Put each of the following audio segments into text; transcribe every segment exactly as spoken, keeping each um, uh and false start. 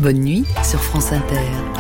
Bonne nuit sur France Inter.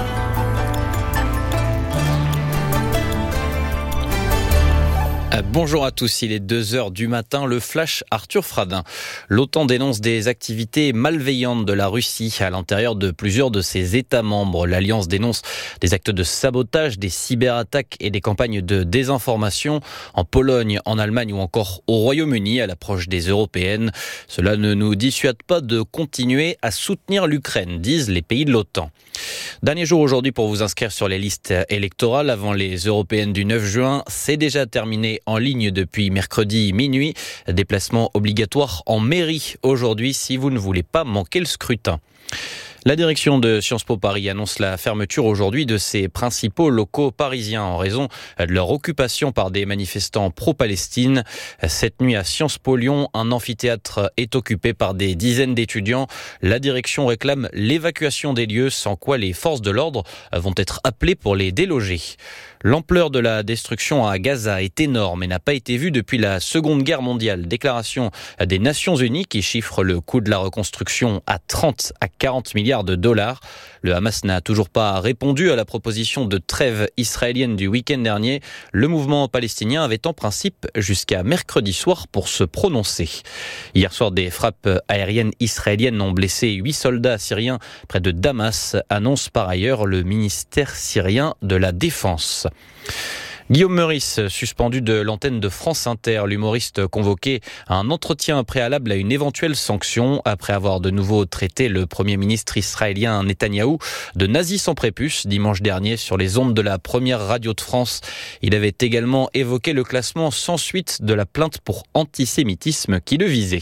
Bonjour à tous, il est deux heures du matin, le flash Arthur Fradin. L'OTAN dénonce des activités malveillantes de la Russie à l'intérieur de plusieurs de ses États membres. L'Alliance dénonce des actes de sabotage, des cyberattaques et des campagnes de désinformation en Pologne, en Allemagne ou encore au Royaume-Uni à l'approche des européennes. Cela ne nous dissuade pas de continuer à soutenir l'Ukraine, disent les pays de l'OTAN. Dernier jour aujourd'hui pour vous inscrire sur les listes électorales avant les européennes du neuf juin. C'est déjà terminé en ligne depuis mercredi minuit. Déplacement obligatoire en mairie aujourd'hui si vous ne voulez pas manquer le scrutin. La direction de Sciences Po Paris annonce la fermeture aujourd'hui de ses principaux locaux parisiens en raison de leur occupation par des manifestants pro-Palestine. Cette nuit à Sciences Po Lyon, un amphithéâtre est occupé par des dizaines d'étudiants. La direction réclame l'évacuation des lieux, sans quoi les forces de l'ordre vont être appelées pour les déloger. L'ampleur de la destruction à Gaza est énorme et n'a pas été vue depuis la Seconde Guerre mondiale. Déclaration des Nations Unies qui chiffre le coût de la reconstruction à trente à quarante milliards de dollars. Le Hamas n'a toujours pas répondu à la proposition de trêve israélienne du week-end dernier. Le mouvement palestinien avait en principe jusqu'à mercredi soir pour se prononcer. Hier soir, des frappes aériennes israéliennes ont blessé huit soldats syriens près de Damas, annonce par ailleurs le ministère syrien de la Défense. Guillaume Meurice, suspendu de l'antenne de France Inter, l'humoriste convoqué à un entretien préalable à une éventuelle sanction après avoir de nouveau traité le Premier ministre israélien Netanyahou de nazi sans prépuce dimanche dernier sur les ondes de la première radio de France. Il avait également évoqué le classement sans suite de la plainte pour antisémitisme qui le visait.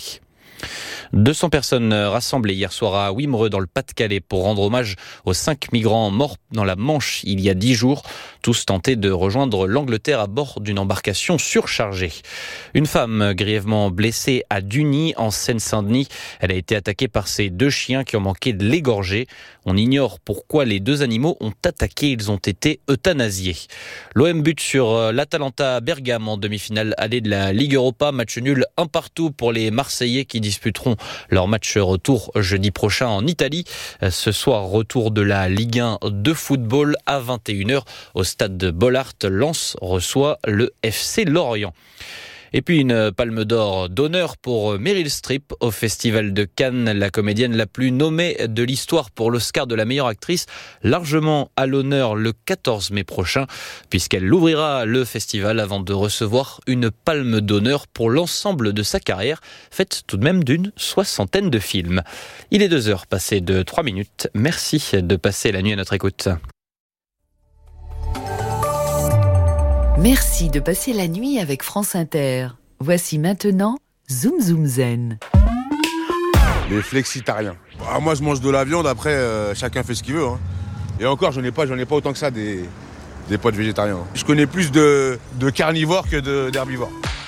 deux cents personnes rassemblées hier soir à Wimereux dans le Pas-de-Calais pour rendre hommage aux cinq migrants morts dans la Manche il y a dix jours. Tous tentaient de rejoindre l'Angleterre à bord d'une embarcation surchargée. Une femme grièvement blessée à Duny en Seine-Saint-Denis. Elle a été attaquée par ses deux chiens qui ont manqué de l'égorger. On ignore pourquoi les deux animaux ont attaqué. Ils ont été euthanasiés. L'O M bute sur l'Atalanta Bergame en demi-finale allée de la Ligue Europa. Match nul un partout pour les Marseillais qui disputeront leur match retour jeudi prochain en Italie. Ce soir, retour de la Ligue un de football à vingt et une heures au stade de Bollaert. Lens reçoit le F C Lorient. Et puis une palme d'or d'honneur pour Meryl Streep au Festival de Cannes, la comédienne la plus nommée de l'histoire pour l'Oscar de la meilleure actrice, largement à l'honneur le quatorze mai prochain, puisqu'elle ouvrira le festival avant de recevoir une palme d'honneur pour l'ensemble de sa carrière, faite tout de même d'une soixantaine de films. Il est deux heures passées de trois minutes. Merci de passer la nuit à notre écoute. Merci de passer la nuit avec France Inter. Voici maintenant Zoom Zoom Zen. Les flexitariens. Ah, moi, je mange de la viande, après, euh, chacun fait ce qu'il veut. Hein. Et encore, j'en ai pas, j'en ai pas autant que ça des, des potes végétariens. Hein. Je connais plus de, de carnivores que de, d'herbivores.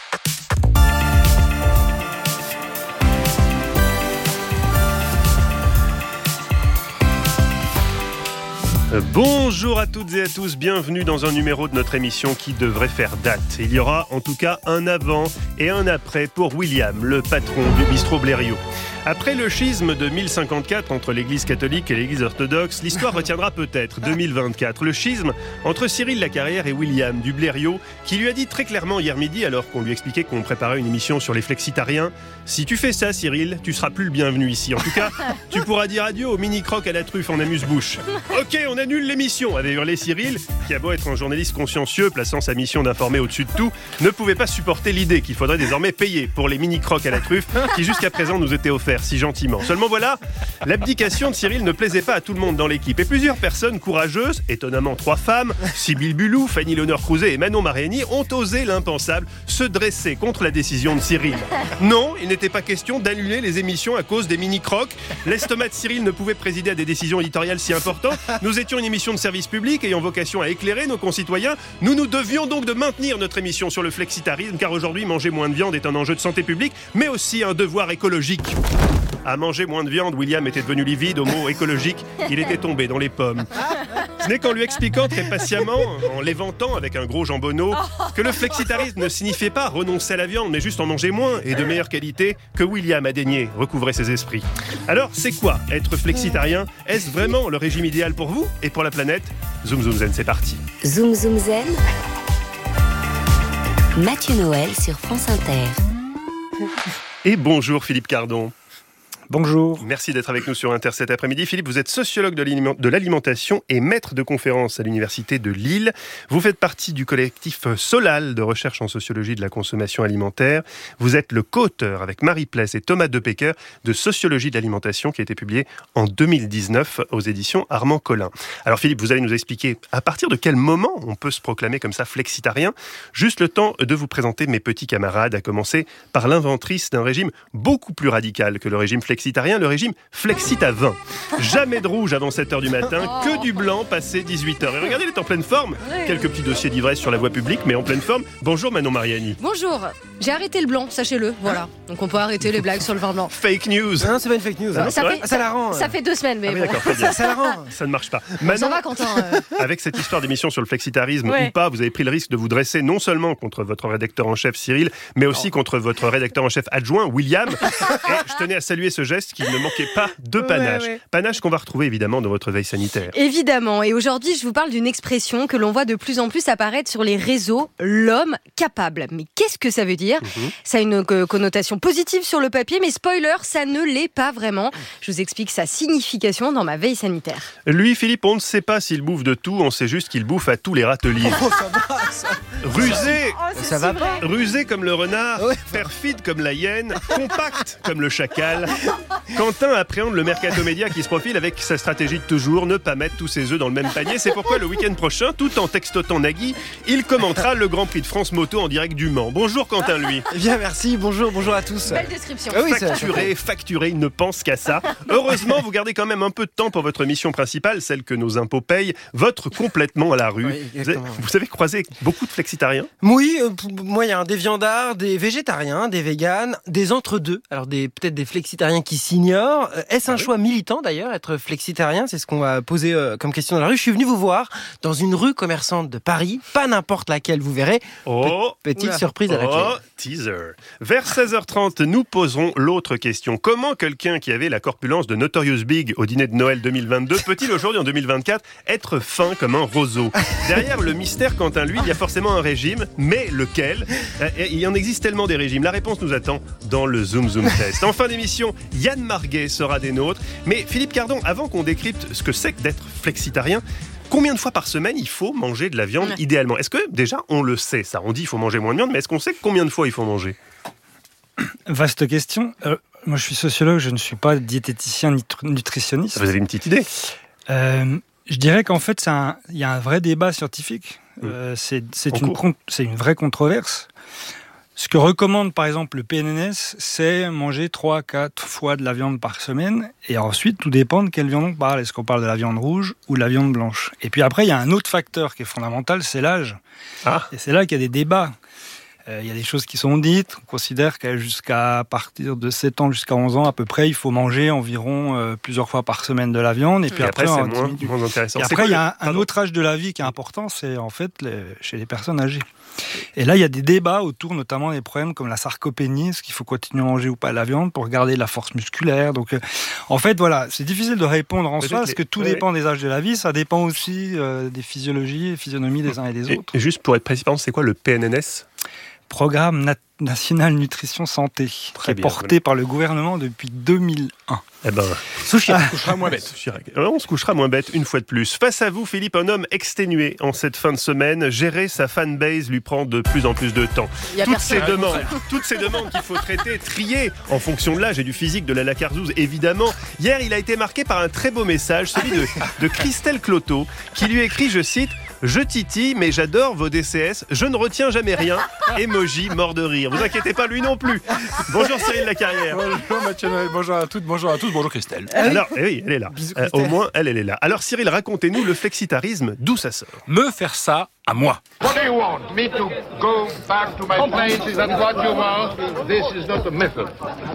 Bonjour à toutes et à tous, bienvenue dans un numéro de notre émission qui devrait faire date. Il y aura en tout cas un avant et un après pour William, le patron du bistrot Blériot. Après le schisme de mille cinquante-quatre entre l'église catholique et l'église orthodoxe, l'histoire retiendra peut-être deux mille vingt-quatre, le schisme entre Cyril Lacarrière et William du Blériot, qui lui a dit très clairement hier midi, alors qu'on lui expliquait qu'on préparait une émission sur les flexitariens: si tu fais ça, Cyril, tu seras plus le bienvenu ici. En tout cas, tu pourras dire adieu au mini-croc à la truffe en amuse-bouche. Ok, on annule l'émission, avait hurlé Cyril, qui a beau être un journaliste consciencieux, plaçant sa mission d'informer au-dessus de tout, ne pouvait pas supporter l'idée qu'il faudrait désormais payer pour les mini-crocs à la truffe qui jusqu'à présent nous étaient offerts si gentiment. Seulement voilà, l'abdication de Cyril ne plaisait pas à tout le monde dans l'équipe et plusieurs personnes courageuses, étonnamment trois femmes, Sybille Bulou, Fanny Leneur-Crouzet et Manon Mariani, ont osé l'impensable, se dresser contre la décision de Cyril. Non, il n'était pas question d'annuler les émissions à cause des mini-crocs. L'estomac de Cyril ne pouvait présider à des décisions éditoriales si importantes. Nous étions une émission de service public ayant vocation à éclairer nos concitoyens. Nous nous devions donc de maintenir notre émission sur le flexitarisme, car aujourd'hui, manger moins de viande est un enjeu de santé publique, mais aussi un devoir écologique. À manger moins de viande, William était devenu livide au mot écologique. Il était tombé dans les pommes. Ce n'est qu'en lui expliquant très patiemment, en l'éventant avec un gros jambonneau, que le flexitarisme ne signifiait pas renoncer à la viande, mais juste en manger moins et de meilleure qualité, que William a daigné recouvrer ses esprits. Alors, c'est quoi être flexitarien ? Est-ce vraiment le régime idéal pour vous et pour la planète ? Zoom Zoom Zen, c'est parti. Zoom Zoom Zen. Mathieu Noël sur France Inter. Et bonjour Philippe Cardon. Bonjour. Merci d'être avec nous sur Inter cet après-midi. Philippe, vous êtes sociologue de l'alimentation et maître de conférences à l'Université de Lille. Vous faites partie du collectif Solal de recherche en sociologie de la consommation alimentaire. Vous êtes le co-auteur avec Marie Pless et Thomas Depecker de Sociologie de l'alimentation qui a été publié en deux mille dix-neuf aux éditions Armand Collin. Alors Philippe, vous allez nous expliquer à partir de quel moment on peut se proclamer comme ça flexitarien. Juste le temps de vous présenter mes petits camarades, à commencer par l'inventrice d'un régime beaucoup plus radical que le régime flexitarien. Flexitarien, le régime Flexit à vingt. Jamais de rouge avant sept heures du matin, que du blanc passé dix-huit heures. Et regardez, il est en pleine forme. Quelques petits dossiers d'ivresse sur la voie publique, mais en pleine forme. Bonjour Manon Mariani. Bonjour, j'ai arrêté le blanc, sachez-le. Voilà, donc on peut arrêter les blagues sur le vin blanc. Fake news. Non, c'est pas une fake news. Ah, ça, fait, ah, ça la rend. Ça fait deux semaines, mais ah, oui, bon. D'accord, très bien. Ça, ça la rend. Ça ne marche pas. Bon, Manon, ça va, Quentin. Euh... Avec cette histoire d'émission sur le flexitarisme ouais. ou pas, vous avez pris le risque de vous dresser non seulement contre votre rédacteur en chef Cyril, mais aussi oh. contre votre rédacteur en chef adjoint William. Et je tenais à saluer ce geste qui ne manquait pas de panache. Ouais, ouais. Panache qu'on va retrouver évidemment dans votre veille sanitaire. Évidemment. Et aujourd'hui, je vous parle d'une expression que l'on voit de plus en plus apparaître sur les réseaux, l'homme capable. Mais qu'est-ce que ça veut dire ? mm-hmm. Ça a une connotation positive sur le papier, mais spoiler, ça ne l'est pas vraiment. Je vous explique sa signification dans ma veille sanitaire. Lui, Philippe, on ne sait pas s'il bouffe de tout, on sait juste qu'il bouffe à tous les râteliers. Oh, ça va, ça... Rusé, oh, ça va pas. Rusé comme le renard, ouais. Perfide comme la hyène, compact comme le chacal. Quentin appréhende le mercato média qui se profile avec sa stratégie de toujours ne pas mettre tous ses œufs dans le même panier. C'est pourquoi le week-end prochain, tout en textotant Nagui, il commentera le Grand Prix de France moto en direct du Mans. Bonjour Quentin, lui. Eh bien, merci. Bonjour, bonjour à tous. Belle description. Ah oui, facturé, facturé, il ne pense qu'à ça. Heureusement, vous gardez quand même un peu de temps pour votre mission principale, celle que nos impôts payent, votre complètement à la rue. Oui, vous, avez, vous avez croisé beaucoup de flexitariens ? Oui, euh, moi il y a des viandards, des végétariens, des véganes, des entre-deux. Alors des, peut-être des flexitariens qui s'ignorent. Est-ce un ah oui. choix militant d'ailleurs, être flexitarien ? C'est ce qu'on va poser euh, comme question dans la rue. Je suis venu vous voir dans une rue commerçante de Paris, pas n'importe laquelle, vous verrez. Oh, Petite oula. surprise à la clé. Oh, teaser. Vers seize heures trente, nous poserons l'autre question. Comment quelqu'un qui avait la corpulence de Notorious Big au dîner de Noël deux mille vingt-deux peut-il aujourd'hui en deux mille vingt-quatre être fin comme un roseau ? Derrière le mystère, Quentin, lui, il y a forcément un régime, mais lequel ? Il y en existe tellement des régimes. La réponse nous attend dans le Zoom Zoom Test. En fin d'émission, Yann Marguet sera des nôtres. Mais Philippe Cardon, avant qu'on décrypte ce que c'est que d'être flexitarien, combien de fois par semaine il faut manger de la viande ouais. idéalement ? Est-ce que déjà on le sait ça ? On dit qu'il faut manger moins de viande, mais est-ce qu'on sait combien de fois il faut manger ? Vaste question. Euh, moi je suis sociologue, je ne suis pas diététicien ni nutritionniste. Vous avez une petite idée ? euh, Je dirais qu'en fait il y a un vrai débat scientifique. Mmh. Euh, c'est c'est une, con, c'est une vraie controverse. Ce que recommande par exemple le P N N S, c'est manger trois à quatre fois de la viande par semaine. Et ensuite, tout dépend de quelle viande on parle. Est-ce qu'on parle de la viande rouge ou de la viande blanche ? Et puis après, il y a un autre facteur qui est fondamental, c'est l'âge. Ah. Et c'est là qu'il y a des débats. Euh, il y a des choses qui sont dites. On considère qu'à jusqu'à partir de sept ans jusqu'à onze ans, à peu près, il faut manger environ euh, plusieurs fois par semaine de la viande. Et puis et après, après c'est moins, moins intéressant. Et après, il y a un, un autre âge de la vie qui est important, c'est en fait les, chez les personnes âgées. Et là, il y a des débats autour notamment des problèmes comme la sarcopénie, est-ce qu'il faut continuer à manger ou pas la viande pour garder la force musculaire. Donc, euh, en fait, voilà, c'est difficile de répondre en Peut-être soi, parce les... que tout ouais. dépend des âges de la vie, ça dépend aussi euh, des physiologies et physionomies des uns et des autres. Et juste pour être précis, c'est quoi le P N N S ? Programme Nat- National Nutrition Santé, Très qui bien, est porté voilà. par le gouvernement depuis deux mille un. Eh ben, Sushi, ah, on se couchera moins bête. On se couchera moins bête une fois de plus. Face à vous, Philippe, un homme exténué en cette fin de semaine. Gérer sa fanbase lui prend de plus en plus de temps. Toutes ces demandes, toutes ces demandes qu'il faut traiter, trier en fonction de l'âge et du physique de la Lacarzouse, évidemment. Hier, il a été marqué par un très beau message, celui de, de Christelle Cloteau, qui lui écrit, je cite, « Je titille, mais j'adore vos D C S. Je ne retiens jamais rien. Emoji mort de rire. » Vous inquiétez pas, lui non plus. Bonjour Cyril Lacarrière. Bonjour Mathieu Noël, bonjour à toutes, bonjour à tous, bonjour Christelle. Alors, eh oui, elle est là. Euh, au moins, elle, elle est là. Alors Cyril, racontez-nous le flexitarisme, d'où ça sort ? Me faire ça à moi. What do you want? Me to go back to my places and what you want? This is not a method.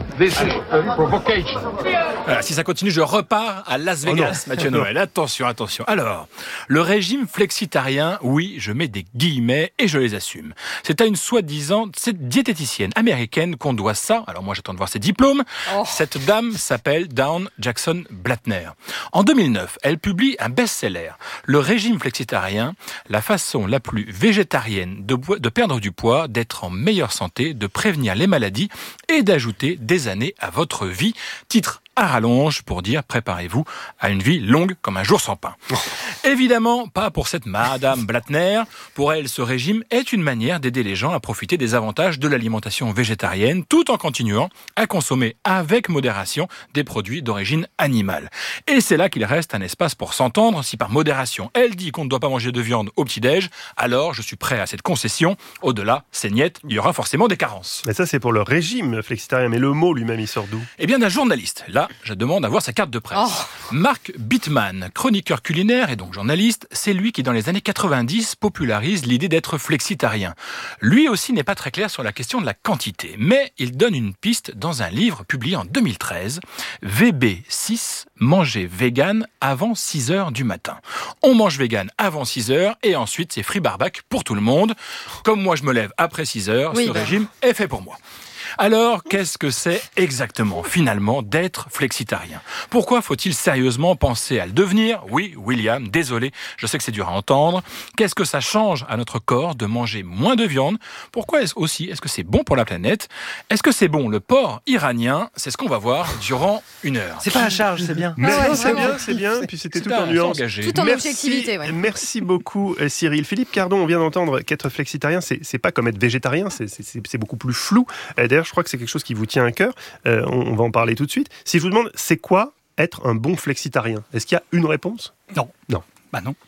This is a provocation. Voilà, si ça continue, je repars à Las Vegas, oh Mathieu Noël. Attention, attention. Alors, le régime flexitarien, oui, je mets des guillemets et je les assume. C'est à une soi-disant cette diététicienne américaine qu'on doit ça. Alors moi, j'attends de voir ses diplômes. Oh. Cette dame s'appelle Dawn Jackson Blattner. En deux mille neuf, elle publie un best-seller. Le régime flexitarien, la façon la plus végétarienne de, de perdre du poids, d'être en meilleure santé, de prévenir les maladies et d'ajouter des années à votre vie. Titre à rallonge pour dire préparez-vous à une vie longue comme un jour sans pain. Oh. Évidemment, pas pour cette Madame Blattner. Pour elle, ce régime est une manière d'aider les gens à profiter des avantages de l'alimentation végétarienne tout en continuant à consommer avec modération des produits d'origine animale. Et c'est là qu'il reste un espace pour s'entendre. Si par modération, elle dit qu'on ne doit pas manger de viande au petit-déj, alors je suis prêt à cette concession. Au-delà, c'est niette, il y aura forcément des carences. Mais ça, c'est pour le régime flexitarien. Mais le mot lui-même, il sort d'où ? Eh bien, d'un journaliste. Là, je demande à voir sa carte de presse. Oh. Marc Bittman, chroniqueur culinaire et donc journaliste, c'est lui qui, dans les années quatre-vingt-dix, popularise l'idée d'être flexitarien. Lui aussi n'est pas très clair sur la question de la quantité, mais il donne une piste dans un livre publié en deux mille treize, V B six, manger vegan avant six heures du matin. On mange vegan avant six heures et ensuite c'est free barbac pour tout le monde. Comme moi je me lève après six heures, oui, ce bah. régime est fait pour moi. Alors, qu'est-ce que c'est exactement, finalement, d'être flexitarien ? Pourquoi faut-il sérieusement penser à le devenir ? Oui, William, désolé, je sais que c'est dur à entendre. Qu'est-ce que ça change à notre corps de manger moins de viande ? Pourquoi est-ce aussi, est-ce que c'est bon pour la planète ? Est-ce que c'est bon le porc iranien ? C'est ce qu'on va voir durant une heure. C'est pas à charge, c'est bien. Mais ouais, c'est bien, c'est bien. Puis c'était tout en nuance. Tout en merci, objectivité, ouais. Merci beaucoup, Cyril. Philippe Cardon, on vient d'entendre qu'être flexitarien, c'est, c'est pas comme être végétarien, c'est, c'est, c'est beaucoup plus flou. D'ailleurs, je crois que c'est quelque chose qui vous tient à cœur. Euh, on, on va en parler tout de suite. Si je vous demande, c'est quoi être un bon flexitarien ? Est-ce qu'il y a une réponse ? Non. Non. Bah non.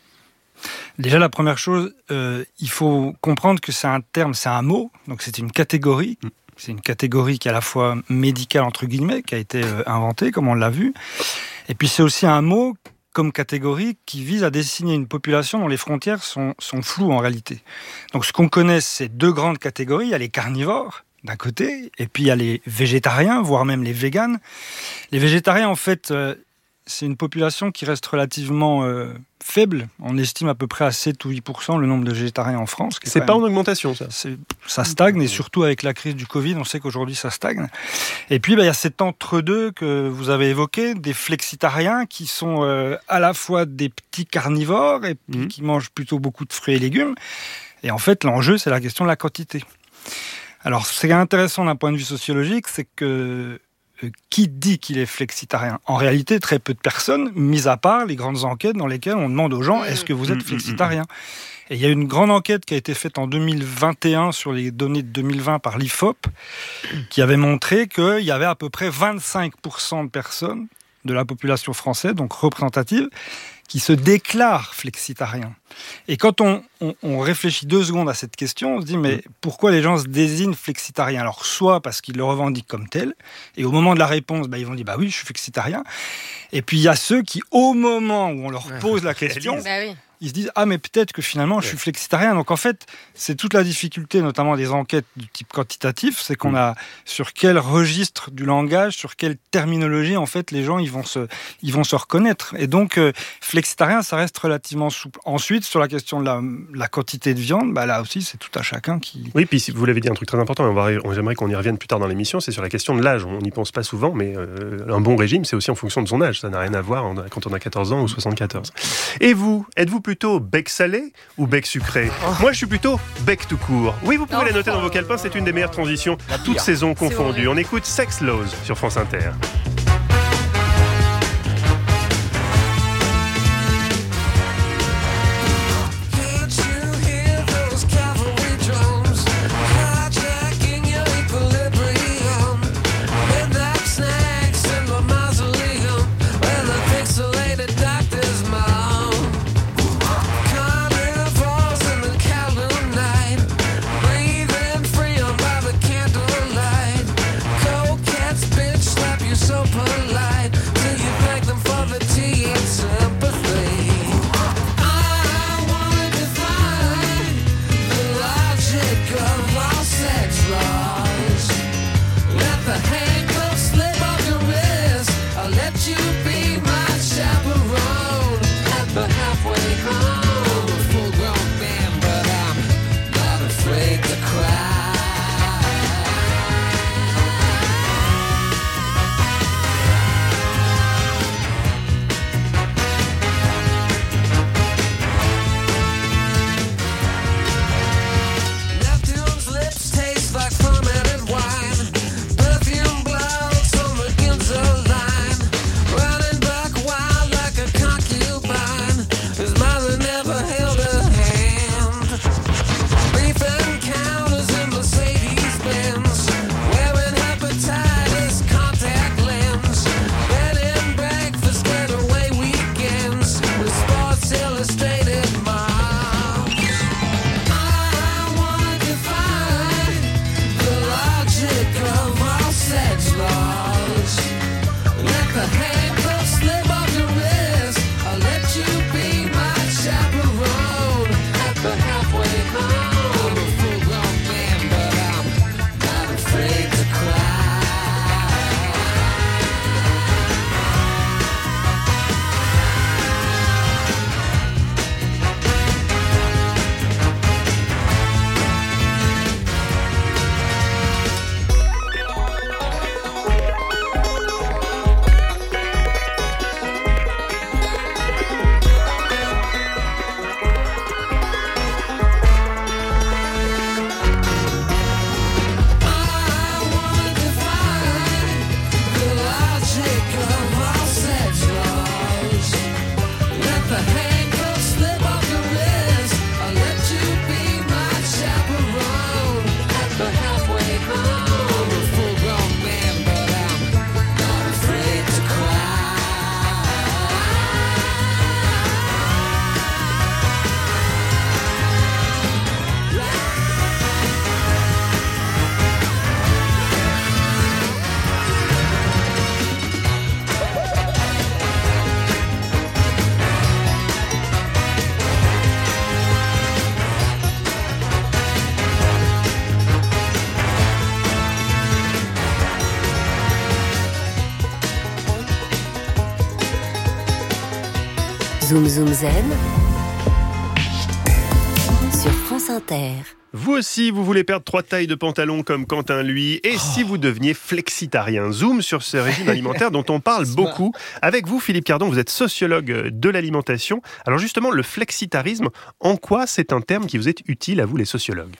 Déjà, la première chose, euh, il faut comprendre que c'est un terme, c'est un mot, donc c'est une catégorie. Mm. C'est une catégorie qui est à la fois médicale, entre guillemets, qui a été euh, inventée, comme on l'a vu. Et puis c'est aussi un mot comme catégorie qui vise à désigner une population dont les frontières sont, sont floues en réalité. Donc ce qu'on connaît, c'est deux grandes catégories. Il y a les carnivores, d'un côté, et puis il y a les végétariens, voire même les véganes. Les végétariens, en fait, euh, c'est une population qui reste relativement euh, faible. On estime à peu près à sept ou huit pour cent le nombre de végétariens en France. C'est pas même, en augmentation, ça c'est, Ça stagne, et surtout avec la crise du Covid, on sait qu'aujourd'hui, ça stagne. Et puis, bah, il y a cet entre-deux que vous avez évoqué, des flexitariens qui sont euh, à la fois des petits carnivores et mmh. qui mangent plutôt beaucoup de fruits et légumes. Et en fait, l'enjeu, c'est la question de la quantité. Alors, ce qui est intéressant d'un point de vue sociologique, c'est que euh, qui dit qu'il est flexitarien ? En réalité, très peu de personnes, mis à part les grandes enquêtes dans lesquelles on demande aux gens « Est-ce que vous êtes flexitarien ?» Et il y a une grande enquête qui a été faite en deux mille vingt et un sur les données de deux mille vingt par l'I F O P, qui avait montré qu'il y avait à peu près vingt-cinq pour cent de personnes de la population française, donc représentative, qui se déclarent flexitariens. Et quand on, on, on réfléchit deux secondes à cette question, on se dit, mais pourquoi les gens se désignent flexitariens ? Alors, soit parce qu'ils le revendiquent comme tel, et au moment de la réponse, bah, ils vont dire, bah oui, je suis flexitarien. Et puis, il y a ceux qui, au moment où on leur pose la question, bah oui. ils se disent « Ah, mais peut-être que finalement, je suis flexitarien. » Donc en fait, c'est toute la difficulté, notamment des enquêtes du type quantitatif, c'est qu'on a sur quel registre du langage, sur quelle terminologie, en fait, les gens ils vont se, ils vont se reconnaître. Et donc, euh, flexitarien, ça reste relativement souple. Ensuite, sur la question de la, la quantité de viande, bah, là aussi, c'est tout à chacun qui... Oui, puis vous l'avez dit, un truc très important, et on va, on, j'aimerais qu'on y revienne plus tard dans l'émission, c'est sur la question de l'âge. On n'y pense pas souvent, mais euh, un bon régime, c'est aussi en fonction de son âge. Ça n'a rien à voir quand on a quatorze ans ou soixante-quatorze. Et vous, êtes-vous plutôt bec salé ou bec sucré ? oh. Moi, je suis plutôt bec tout court. Oui, vous pouvez oh. la noter dans vos calepins, c'est une des meilleures transitions, toutes saisons confondues. On écoute Sex Laws sur France Inter. So Zoom Zoom Zen sur France Inter. Vous aussi, vous voulez perdre trois tailles de pantalon comme Quentin lui, et oh. si vous deveniez flexitarien? Zoom sur ce régime alimentaire dont on parle beaucoup. Avec vous, Philippe Cardon, vous êtes sociologue de l'alimentation. Alors justement, le flexitarisme, en quoi c'est un terme qui vous est utile à vous, les sociologues?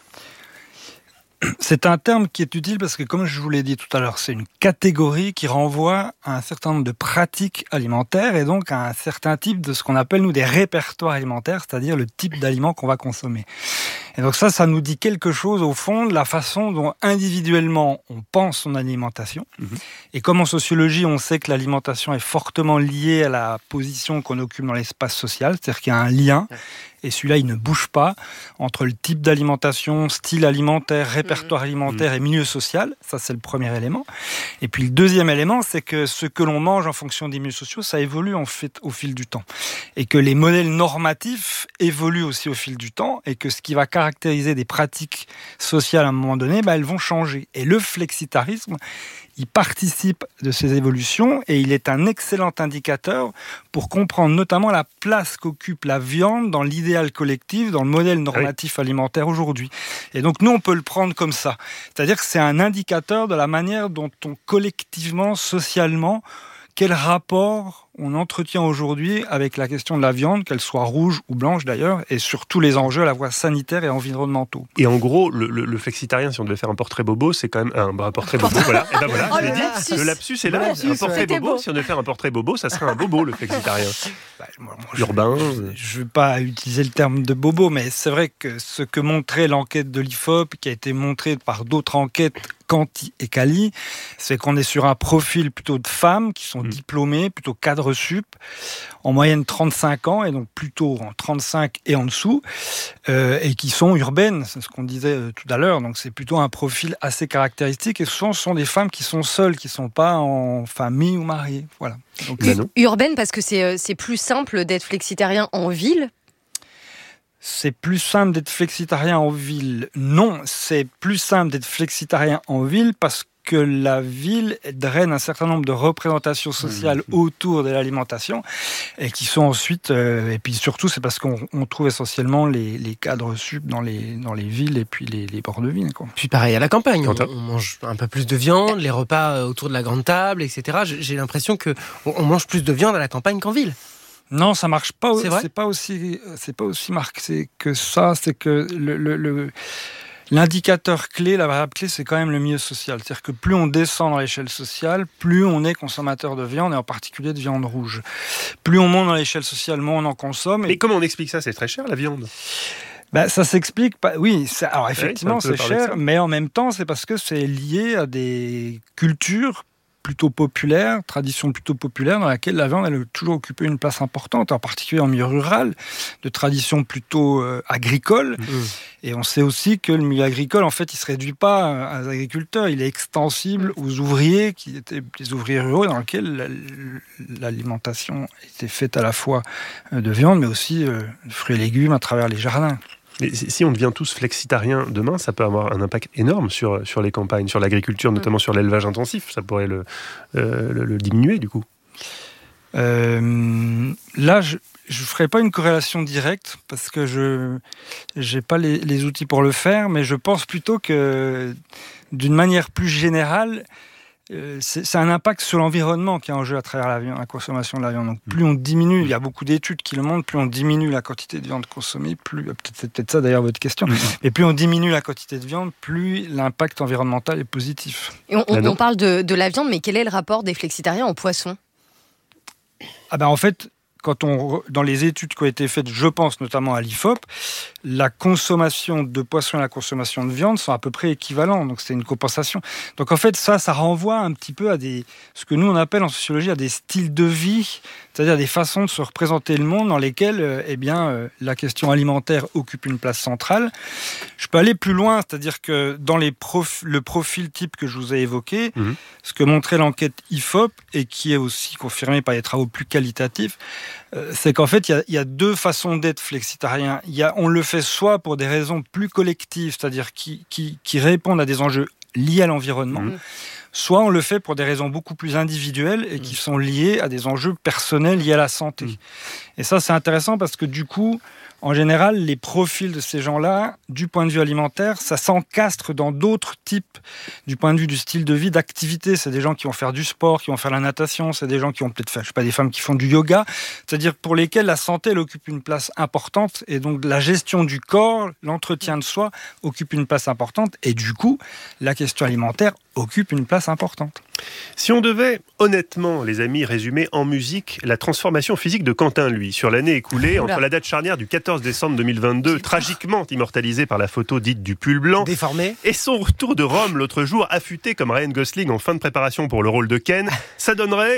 C'est un terme qui est utile parce que, comme je vous l'ai dit tout à l'heure, c'est une catégorie qui renvoie à un certain nombre de pratiques alimentaires et donc à un certain type de ce qu'on appelle, nous, des répertoires alimentaires, c'est-à-dire le type d'aliments qu'on va consommer. Et donc ça, ça nous dit quelque chose, au fond, de la façon dont individuellement on pense son alimentation. Mmh. Et comme en sociologie, on sait que l'alimentation est fortement liée à la position qu'on occupe dans l'espace social, c'est-à-dire qu'il y a un lien, et celui-là, il ne bouge pas, entre le type d'alimentation, style alimentaire, répertoire alimentaire et milieu social. Ça, c'est le premier élément. Et puis le deuxième élément, c'est que ce que l'on mange en fonction des milieux sociaux, ça évolue en fait au fil du temps. Et que les modèles normatifs évoluent aussi au fil du temps, et que ce qui va caractériser des pratiques sociales à un moment donné, bah, elles vont changer. Et le flexitarisme, il participe de ces évolutions et il est un excellent indicateur pour comprendre notamment la place qu'occupe la viande dans l'idéal collectif, dans le modèle normatif oui. alimentaire aujourd'hui. Et donc nous, on peut le prendre comme ça. C'est-à-dire que c'est un indicateur de la manière dont on collectivement, socialement, quel rapport on entretient aujourd'hui avec la question de la viande, qu'elle soit rouge ou blanche d'ailleurs, et sur tous les enjeux à la fois sanitaires et environnementaux. Et en gros, le, le, le flexitarien, si on devait faire un portrait bobo, c'est quand même un, un portrait bobo. Voilà, et ben voilà, oh, je l'ai le, dit. lapsus. Le lapsus est là. Le lapsus, un portrait bobo. beau. Si on devait faire un portrait bobo, ça serait un bobo, le flexitarien. Bah, moi, moi, Urbain. Je ne veux pas utiliser le terme de bobo, mais c'est vrai que ce que montrait l'enquête de l'I F O P, qui a été montrée par d'autres enquêtes, Canty et Cali, c'est qu'on est sur un profil plutôt de femmes qui sont mmh. diplômées, plutôt cadres sup, en moyenne trente-cinq ans, et donc plutôt en trente-cinq et en dessous, euh, et qui sont urbaines, c'est ce qu'on disait tout à l'heure, donc c'est plutôt un profil assez caractéristique, et souvent ce sont des femmes qui sont seules, qui ne sont pas en famille ou mariées. Voilà. Donc, U- urbaine, parce que c'est, c'est plus simple d'être flexitarien en ville. C'est plus simple d'être flexitarien en ville. Non, c'est plus simple d'être flexitarien en ville parce que la ville draine un certain nombre de représentations sociales mmh. autour de l'alimentation et qui sont ensuite... Euh, et puis surtout, c'est parce qu'on on trouve essentiellement les, les cadres sup dans les, dans les villes et puis les, les bords de ville. Quoi. Puis pareil à la campagne, on, on mange un peu plus de viande, les repas autour de la grande table, et cetera. J'ai l'impression qu'on on mange plus de viande à la campagne qu'en ville. Non, ça marche pas. C'est, c'est pas aussi, c'est pas aussi marqué que ça. C'est que le, le, le, l'indicateur clé, la variable clé, c'est quand même le milieu social. C'est-à-dire que plus on descend dans l'échelle sociale, plus on est consommateur de viande, et en particulier de viande rouge. Plus on monte dans l'échelle sociale, moins on en consomme. Mais et... comment on explique ça? C'est très cher, la viande. Ben, ça s'explique pas. Oui, c'est... alors effectivement, oui, c'est, c'est cher, mais en même temps, c'est parce que c'est lié à des cultures plutôt populaire, tradition plutôt populaire, dans laquelle la viande elle a toujours occupé une place importante, en particulier en milieu rural, de tradition plutôt euh, agricole. Mmh. Et on sait aussi que le milieu agricole, en fait, il ne se réduit pas à, aux agriculteurs, il est extensible aux ouvriers, qui étaient des ouvriers ruraux, dans lesquels l'alimentation était faite à la fois de viande, mais aussi euh, de fruits et légumes à travers les jardins. Mais si on devient tous flexitariens demain, ça peut avoir un impact énorme sur, sur les campagnes, sur l'agriculture, notamment sur l'élevage intensif. Ça pourrait le, euh, le, le diminuer, du coup. Euh, là, je ne ferai pas une corrélation directe, parce que je n'ai pas les, les outils pour le faire, mais je pense plutôt que, d'une manière plus générale, C'est, c'est un impact sur l'environnement qui est en jeu à travers la, viande, la consommation de la viande. Donc plus on diminue, il y a beaucoup d'études qui le montrent, plus on diminue la quantité de viande consommée, plus, peut-être, c'est peut-être ça d'ailleurs votre question, mmh. mais plus on diminue la quantité de viande, plus l'impact environnemental est positif. Et on, on, on parle de, de la viande, mais quel est le rapport des flexitariens au poisson? Ah ben en fait, quand on, dans les études qui ont été faites, je pense notamment à l'I F O P, la consommation de poisson et la consommation de viande sont à peu près équivalents, donc c'est une compensation. Donc en fait, ça, ça renvoie un petit peu à des, ce que nous on appelle en sociologie à des styles de vie, c'est-à-dire des façons de se représenter le monde dans lesquelles euh, eh bien, euh, la question alimentaire occupe une place centrale. Je peux aller plus loin, c'est-à-dire que dans les prof, le profil type que je vous ai évoqué, mmh. ce que montrait l'enquête I F O P, et qui est aussi confirmé par des travaux plus qualitatifs, euh, c'est qu'en fait, il y, y a deux façons d'être flexitarien. Il y a, on le fait soit pour des raisons plus collectives, c'est-à-dire qui, qui, qui répondent à des enjeux liés à l'environnement. Mmh. soit on le fait pour des raisons beaucoup plus individuelles et qui sont liées à des enjeux personnels liés à la santé. Mmh. Et ça, c'est intéressant parce que du coup, en général, les profils de ces gens-là, du point de vue alimentaire, ça s'encastre dans d'autres types, du point de vue du style de vie, d'activité. C'est des gens qui vont faire du sport, qui vont faire la natation, c'est des gens qui vont peut-être faire, je sais pas, des femmes qui font du yoga, c'est-à-dire pour lesquels la santé, elle occupe une place importante, et donc la gestion du corps, l'entretien de soi occupe une place importante, et du coup, la question alimentaire occupe une place importante. Si on devait, honnêtement, les amis, résumer en musique la transformation physique de Quentin, lui, sur l'année écoulée, entre la date charnière du quatorze décembre deux mille vingt-deux, tragiquement immortalisée par la photo dite du pull blanc, déformé, et son retour de Rome l'autre jour, affûté comme Ryan Gosling en fin de préparation pour le rôle de Ken, ça donnerait...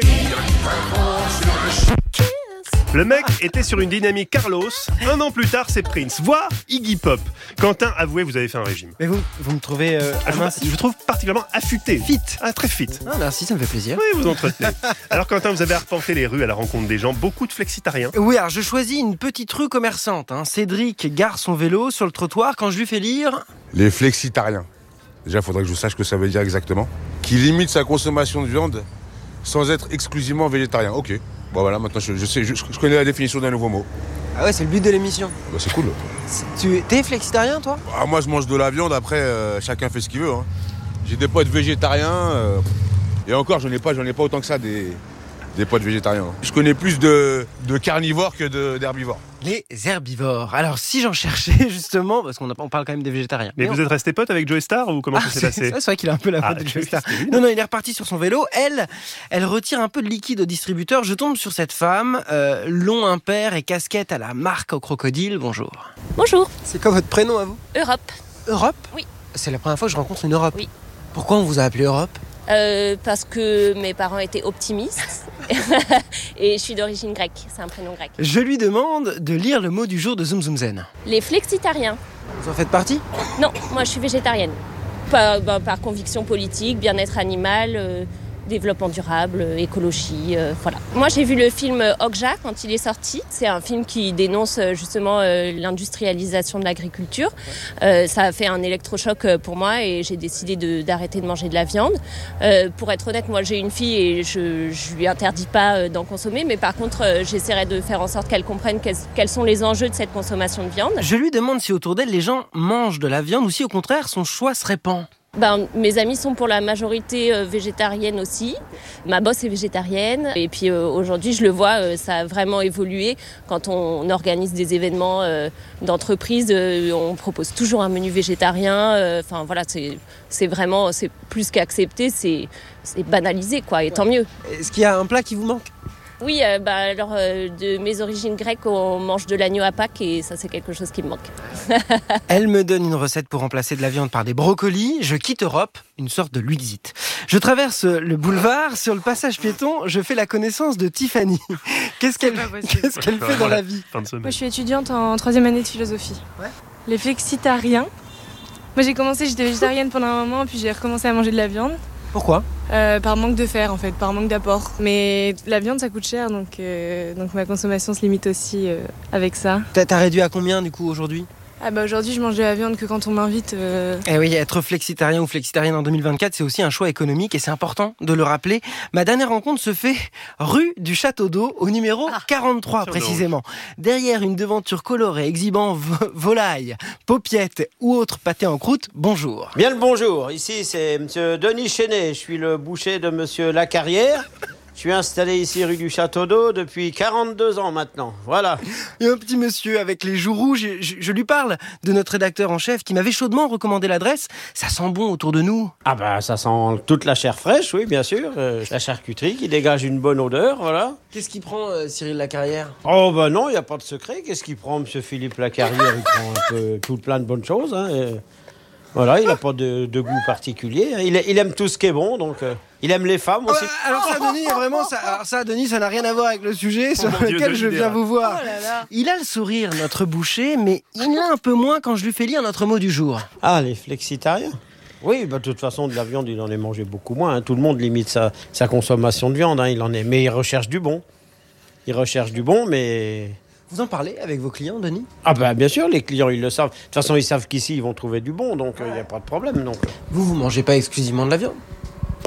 Le mec était sur une dynamique Carlos, un an plus tard c'est Prince, voire Iggy Pop. Quentin, avouez, vous avez fait un régime. Mais vous, vous me trouvez... Euh, ah, je, vous, je vous trouve particulièrement affûté. Fit. Ah, très fit. Ah, merci, ça me fait plaisir. Oui, vous entretenez. Alors Quentin, vous avez arpenté les rues à la rencontre des gens, beaucoup de flexitariens. Oui, alors je choisis une petite rue commerçante. Hein. Cédric gare son vélo sur le trottoir quand je lui fais lire... Les flexitariens. Déjà, il faudrait que je sache ce que ça veut dire exactement. Qui limite sa consommation de viande sans être exclusivement végétarien. Ok. Bon voilà, maintenant je, je sais, je, je connais la définition d'un nouveau mot. Ah ouais, c'est le but de l'émission. Bah, c'est cool. C'est, tu es flexitarien, toi ? Ah, moi, je mange de la viande. Après, euh, chacun fait ce qu'il veut. Hein. J'ai des potes végétariens. Euh, et encore, j'en ai pas, j'en ai pas autant que ça des, des potes végétariens. Hein. Je connais plus de, de carnivores que de, d'herbivores. Les herbivores. Alors, si j'en cherchais, justement, parce qu'on a, on parle quand même des végétariens. Mais, Mais vous on... êtes resté pote avec Joey Star ou comment ah, ça s'est passé ? C'est vrai qu'il a un peu la faute ah, de Joey Star. Non, non, il est reparti sur son vélo. Elle, elle retire un peu de liquide au distributeur. Je tombe sur cette femme, euh, long impair et casquette à la marque au crocodile. Bonjour. Bonjour. C'est quoi votre prénom à vous ? Europe. Europe ? Oui. C'est la première fois que je rencontre une Europe. Oui. Pourquoi on vous a appelé Europe ? Euh, parce que mes parents étaient optimistes et je suis d'origine grecque, c'est un prénom grec. Je lui demande de lire le mot du jour de Zoom Zoom Zen. Les flexitariens. Vous en faites partie ? Non, moi je suis végétarienne. Par, bah, par conviction politique, bien-être animal, euh, développement durable, euh, écologie, euh, voilà. Moi j'ai vu le film Okja quand il est sorti. C'est un film qui dénonce justement euh, l'industrialisation de l'agriculture. Euh, ça a fait un électrochoc pour moi et j'ai décidé de, d'arrêter de manger de la viande. Euh, pour être honnête, moi j'ai une fille et je, je lui interdis pas d'en consommer, mais par contre euh, j'essaierai de faire en sorte qu'elle comprenne quels, quels sont les enjeux de cette consommation de viande. Je lui demande si autour d'elle les gens mangent de la viande ou si au contraire son choix se répand. Ben, mes amis sont pour la majorité euh, végétarienne aussi. Ma boss est végétarienne. Et puis euh, aujourd'hui, je le vois, euh, ça a vraiment évolué. Quand on organise des événements euh, d'entreprise, euh, on propose toujours un menu végétarien. Enfin euh, voilà, c'est, c'est vraiment, c'est plus qu'accepté, c'est, c'est banalisé quoi. Et tant mieux. Est-ce qu'il y a un plat qui vous manque ? Oui, euh, bah, alors euh, de mes origines grecques, on mange de l'agneau à Pâques et ça c'est quelque chose qui me manque. Elle me donne une recette pour remplacer de la viande par des brocolis. Je quitte Europe, une sorte de Luxit. Je traverse le boulevard, sur le passage piéton, je fais la connaissance de Tiffany. Qu'est-ce qu'elle, qu'est-ce qu'elle fait dans la vie ? Moi je suis étudiante en troisième année de philosophie. Ouais. Les flexitariens. Moi j'ai commencé, j'étais végétarienne pendant un moment, puis j'ai recommencé à manger de la viande. Pourquoi ? euh, Par manque de fer en fait, par manque d'apport. Mais la viande ça coûte cher, donc, euh, donc ma consommation se limite aussi euh, avec ça. T'as, t'as réduit à combien du coup aujourd'hui ? Ah bah aujourd'hui je mange de la viande que quand on m'invite. Euh... Eh oui, être flexitarien ou flexitarienne en deux mille vingt-quatre, c'est aussi un choix économique et c'est important de le rappeler. Ma dernière rencontre se fait rue du Château d'Eau, au numéro ah, quarante-trois précisément. Derrière une devanture colorée exhibant vo- volaille, paupiettes ou autres pâtés en croûte, bonjour. Bien le bonjour, ici c'est monsieur Denis Chenet, je suis le boucher de monsieur Lacarrière. Je suis installé ici rue du Château d'Eau depuis quarante-deux ans maintenant, voilà. Et un petit monsieur avec les joues rouges, je, je lui parle de notre rédacteur en chef qui m'avait chaudement recommandé l'adresse. Ça sent bon autour de nous. Ah bah ça sent toute la chair fraîche, oui bien sûr. Euh, la charcuterie qui dégage une bonne odeur, voilà. Qu'est-ce qu'il prend euh, Cyril Lacarrière ? Oh bah non, il n'y a pas de secret. Qu'est-ce qu'il prend monsieur Philippe Lacarrière ? Il prend un peu tout plein de bonnes choses, hein, et... Voilà, il n'a pas de, de goût particulier. Il, il aime tout ce qui est bon, donc euh, il aime les femmes aussi. Ah, alors ça, Denis, vraiment, ça, alors ça, Denis, ça n'a rien à voir avec le sujet sur oh lequel Dieu, je viens vous voir. Oh là là. Il a le sourire, notre boucher, mais il l'a un peu moins quand je lui fais lire notre mot du jour. Ah, les flexitariens ? Oui, bah, de toute façon, de la viande, il en est mangé beaucoup moins. Hein. Tout le monde limite sa, sa consommation de viande. Hein. Il en est, mais il recherche du bon. Il recherche du bon, mais... Vous en parlez avec vos clients, Denis ? Ah bah bien sûr, les clients, ils le savent. De toute façon, ils savent qu'ici, ils vont trouver du bon, donc il n'y euh, a pas de problème. Donc. Vous, vous mangez pas exclusivement de la viande ?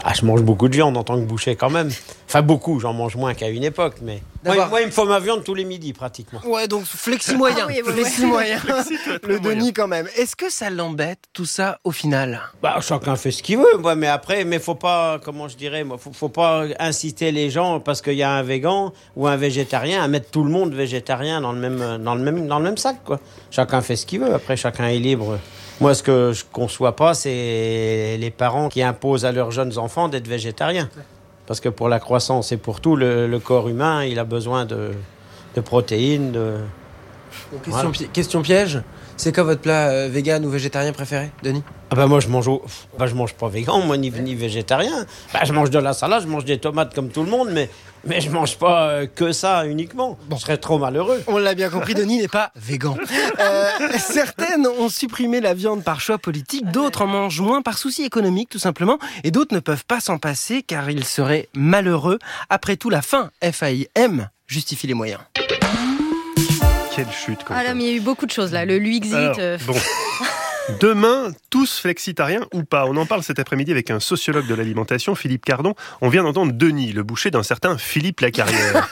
Ah, je mange beaucoup de viande en tant que boucher quand même. Enfin beaucoup, j'en mange moins qu'à une époque, mais moi, moi il me faut ma viande tous les midis pratiquement. Ouais, donc flexi moyen, Ah oui, ouais, flexi ouais. moyen. Flexi, très, très Le moyen. Denis quand même. Est-ce que ça l'embête tout ça au final? Bah, chacun fait ce qu'il veut, moi, mais après, mais faut pas, comment je dirais, moi, faut, faut pas inciter les gens parce qu'il y a un végan ou un végétarien à mettre tout le monde végétarien dans le même, dans le même, dans le même sac, quoi. Chacun fait ce qu'il veut. Après, chacun est libre. Moi, ce que je conçois pas, c'est les parents qui imposent à leurs jeunes enfants d'être végétariens. Parce que pour la croissance et pour tout, le, le corps humain, il a besoin de, de protéines, de... Donc, question, Voilà. pi- question piège. C'est quoi votre plat euh, vegan ou végétarien préféré, Denis? Ah bah moi je mange au... bah je mange pas végan, moi ni, ni végétarien. Bah je mange de la salade, je mange des tomates comme tout le monde, mais mais je mange pas euh, que ça uniquement. Je serais trop malheureux. On l'a bien compris, Denis n'est pas végan. Euh, certaines ont supprimé la viande par choix politique, d'autres en mangent moins par souci économique tout simplement, et d'autres ne peuvent pas s'en passer car ils seraient malheureux. Après tout, la fin, F A I M, justifie les moyens. Quelle chute. Quand Ah là, même. mais il y a eu beaucoup de choses là. Le Luixit. Alors, euh, bon. Demain, tous flexitariens ou pas. On en parle cet après-midi avec un sociologue de l'alimentation, Philippe Cardon. On vient d'entendre Denis, le boucher d'un certain Philippe Lacarrière.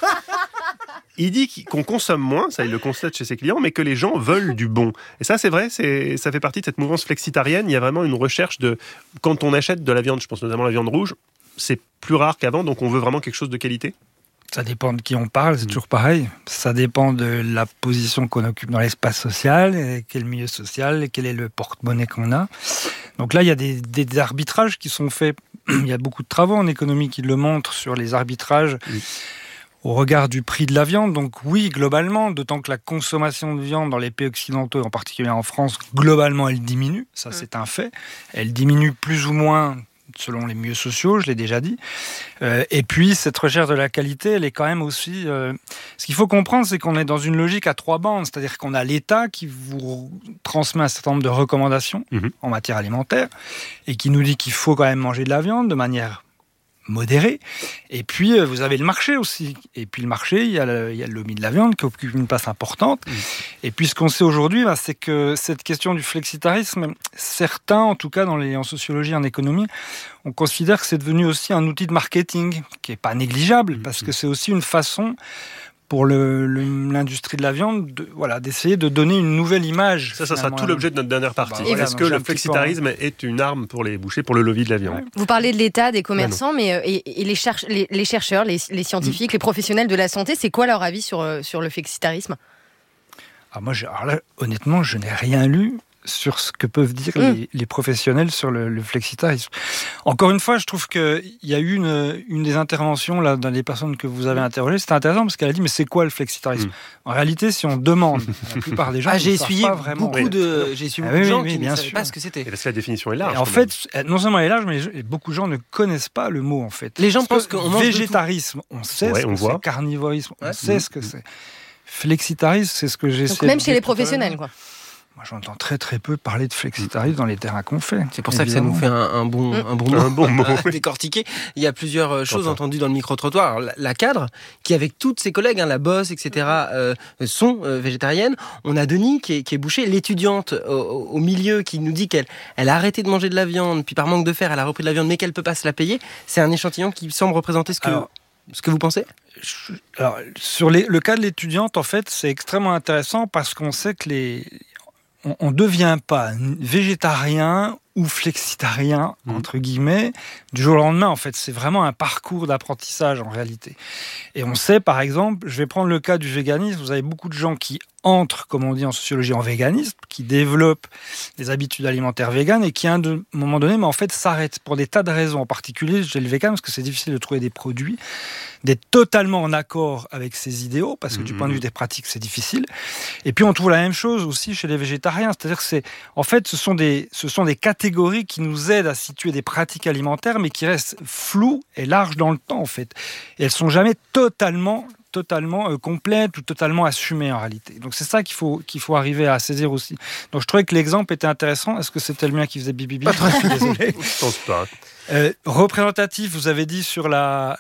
Il dit qu'on consomme moins, ça il le constate chez ses clients, mais que les gens veulent du bon. Et ça c'est vrai, c'est, ça fait partie de cette mouvance flexitarienne. Il y a vraiment une recherche de... Quand on achète de la viande, je pense notamment à la viande rouge, c'est plus rare qu'avant, donc on veut vraiment quelque chose de qualité. Ça dépend de qui on parle, c'est toujours pareil. Ça dépend de la position qu'on occupe dans l'espace social, et quel milieu social, et quel est le porte-monnaie qu'on a. Donc là, il y a des, des arbitrages qui sont faits. Il y a beaucoup de travaux en économie qui le montrent sur les arbitrages oui. au regard du prix de la viande. Donc oui, globalement, d'autant que la consommation de viande dans les pays occidentaux, en particulier en France, globalement, elle diminue. Ça, c'est un fait. Elle diminue plus ou moins selon les milieux sociaux, je l'ai déjà dit. Euh, et puis, cette recherche de la qualité, elle est quand même aussi... Euh... Ce qu'il faut comprendre, c'est qu'on est dans une logique à trois bandes, c'est-à-dire qu'on a l'État qui vous transmet un certain nombre de recommandations mmh. en matière alimentaire et qui nous dit qu'il faut quand même manger de la viande de manière modérée. Et puis, vous avez le marché aussi. Et puis, le marché, il y a le, il y a le lobby de la viande qui occupe une place importante. Mmh. Et puis, ce qu'on sait aujourd'hui, bah, c'est que cette question du flexitarisme, certains, en tout cas dans les, en sociologie, en économie, on considère que c'est devenu aussi un outil de marketing qui n'est pas négligeable, mmh. parce que c'est aussi une façon pour le, le, l'industrie de la viande, de, voilà, d'essayer de donner une nouvelle image. Ça, ça sera tout l'objet de notre dernière partie. Bah, voilà, Est-ce que le flexitarisme est une arme pour les bouchers, pour le lobby de la viande ? Vous parlez de l'État, des commerçants, mais, mais et, et les, cherche, les, les chercheurs, les, les scientifiques, mmh. les professionnels de la santé, c'est quoi leur avis sur, sur le flexitarisme ? Ah, moi, je, alors là, honnêtement, je n'ai rien lu sur ce que peuvent dire mmh. les, les professionnels sur le, le flexitarisme. Encore une fois, je trouve qu'il y a eu une, une des interventions là, dans les personnes que vous avez interrogées, c'était intéressant parce qu'elle a dit mais c'est quoi le flexitarisme ? mmh. En réalité, si on demande, la plupart des gens ah, j'ai ne essuyé savent pas vraiment. Beaucoup de, j'ai essuyé ah, beaucoup oui, de gens oui, qui bien ne sûr. savaient pas ce que c'était. Et parce que la définition est large. Et en fait, non seulement elle est large, mais beaucoup de gens ne connaissent pas le mot en fait. Les gens pensent qu'on mange végétarisme, on sait ouais, ce on que voit. c'est. Carnivorisme, on ouais. sait mmh. ce que c'est. Flexitarisme, c'est ce que j'essaie. Donc même chez les professionnels, quoi. Moi, j'entends très très peu parler de flexitarisme dans les terrains qu'on fait. C'est pour évidemment. Ça que ça nous fait un, un bon, mmh. un bon mot, un bon mot à décortiquer. Il y a plusieurs choses entendues dans le micro-trottoir. Alors, la, la cadre, qui avec toutes ses collègues, hein, la bosse, et cetera, euh, sont euh, végétariennes. On a Denis, qui est, qui est bouchée, l'étudiante au, au milieu, qui nous dit qu'elle elle a arrêté de manger de la viande, puis par manque de fer, elle a repris de la viande, mais qu'elle peut pas se la payer. C'est un échantillon qui semble représenter ce que... Alors, ce que vous pensez ? Alors, sur les, le cas de l'étudiante, en fait, c'est extrêmement intéressant parce qu'on sait que les... on ne devient pas végétarien ou flexitarien, mmh. entre guillemets, du jour au lendemain. En fait, c'est vraiment un parcours d'apprentissage, en réalité. Et on sait, par exemple, je vais prendre le cas du véganisme, vous avez beaucoup de gens qui entrent, comme on dit en sociologie, en véganisme, qui développent des habitudes alimentaires véganes et qui, à un de, moment donné, mais en fait, s'arrêtent pour des tas de raisons. En particulier, chez le vegan, parce que c'est difficile de trouver des produits, d'être totalement en accord avec ses idéaux, parce que mmh. du point de vue des pratiques, c'est difficile. Et puis, on trouve la même chose aussi chez les végétariens. C'est-à-dire que c'est, en fait, ce sont des, ce sont des catégories qui nous aident à situer des pratiques alimentaires, mais qui restent floues et larges dans le temps, en fait. Et elles sont jamais totalement totalement euh, complète ou totalement assumée en réalité. Donc c'est ça qu'il faut, qu'il faut arriver à saisir aussi. Donc je trouvais que l'exemple était intéressant. Est-ce que c'était le mien qui faisait bibi? Je suis désolé. Je pense pas. Euh, représentatif, vous avez dit sur la,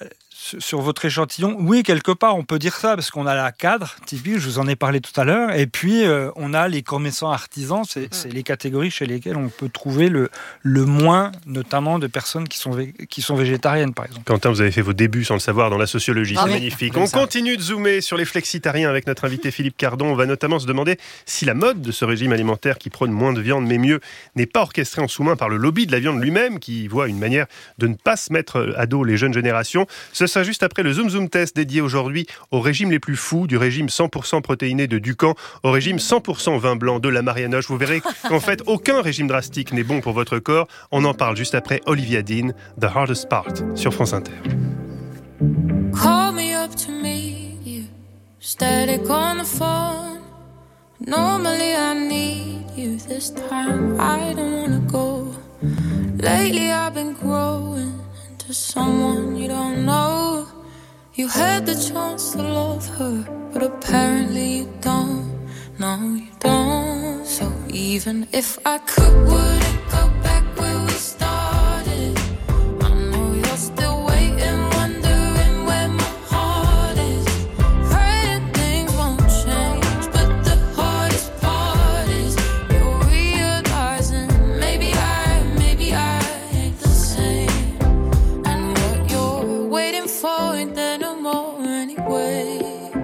sur votre échantillon, oui, quelque part, on peut dire ça, parce qu'on a la cadre typique, je vous en ai parlé tout à l'heure, et puis euh, on a les commerçants artisans, c'est, mmh. c'est les catégories chez lesquelles on peut trouver le, le moins, notamment de personnes qui sont, vé- qui sont végétariennes, par exemple. Quentin, vous avez fait vos débuts, sans le savoir, dans la sociologie, ah c'est oui. magnifique. On ça. continue de zoomer sur les flexitariens avec notre invité Philippe Cardon. On va notamment se demander si la mode de ce régime alimentaire qui prône moins de viande, mais mieux, n'est pas orchestrée en sous-main par le lobby de la viande lui-même, qui voit une manière de ne pas se mettre à dos les jeunes générations. Ce sera juste après le Zoom Zoom Test dédié aujourd'hui aux régimes les plus fous, du régime cent pour cent protéiné de Ducamp au régime cent pour cent vin blanc de la Marianoche. Vous verrez qu'en fait, aucun régime drastique n'est bon pour votre corps. On en parle juste après Olivia Dean, The Hardest Part, sur France Inter. Call me up to meet you, static on the phone. Normally I need you, this time I don't wanna go. Lately I've been growing into someone you don't know. You had the chance to love her, but apparently you don't. No, you don't. So even if I could, would it go back where we started? I know you're still waiting, wondering where my heart is. Praying things won't change, but the hardest part is you're realizing maybe I, maybe I ain't the same. And what you're waiting for ain't there no more anyway.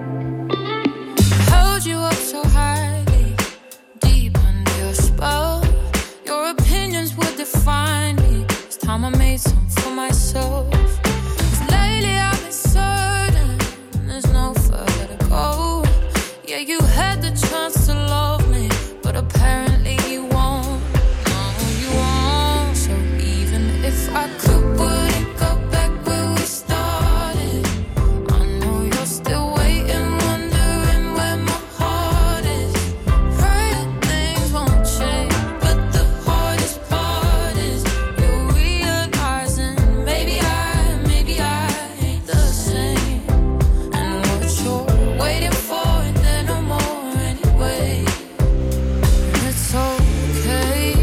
Held you up so highly, deep under your spell. Your opinions would define me. It's time I made some for myself. 'Cause lately I've been certain there's no further to go. Yeah, you had the chance to love me, but apparently you won't. No, you won't. So even if I could, would it go back where we started? I know you're still waiting, wondering where my heart is. Pray that things won't change, but the hardest part is you're realizing maybe I, maybe I ain't the same. And what you're waiting for ain't there no more anyway. And it's okay,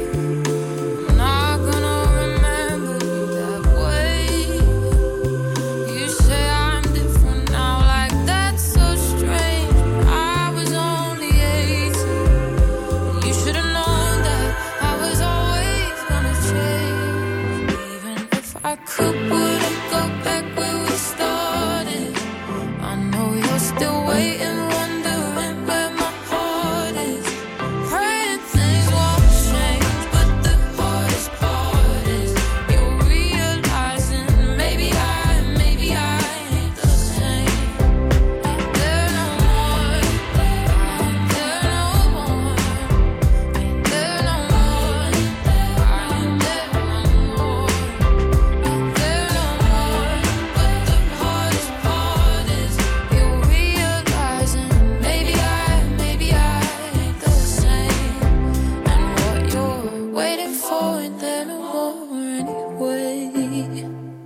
I'm not gonna remember you that way. You say I'm different now, like that's so strange. I was only eighteen. You should have known that I was always gonna change. Even if I could, would I go back where we started? I know you're still waiting, wondering where my heart is. Praying things won't change, but the hardest part is you're realizing maybe I, maybe I ain't the same. Ain't there no more? Ain't there no more? Ain't there no more? Ain't there no more? Ain't there no more? But the hardest part is you're realizing maybe I, maybe I ain't the same. And what you're waiting for ain't there no more anyway.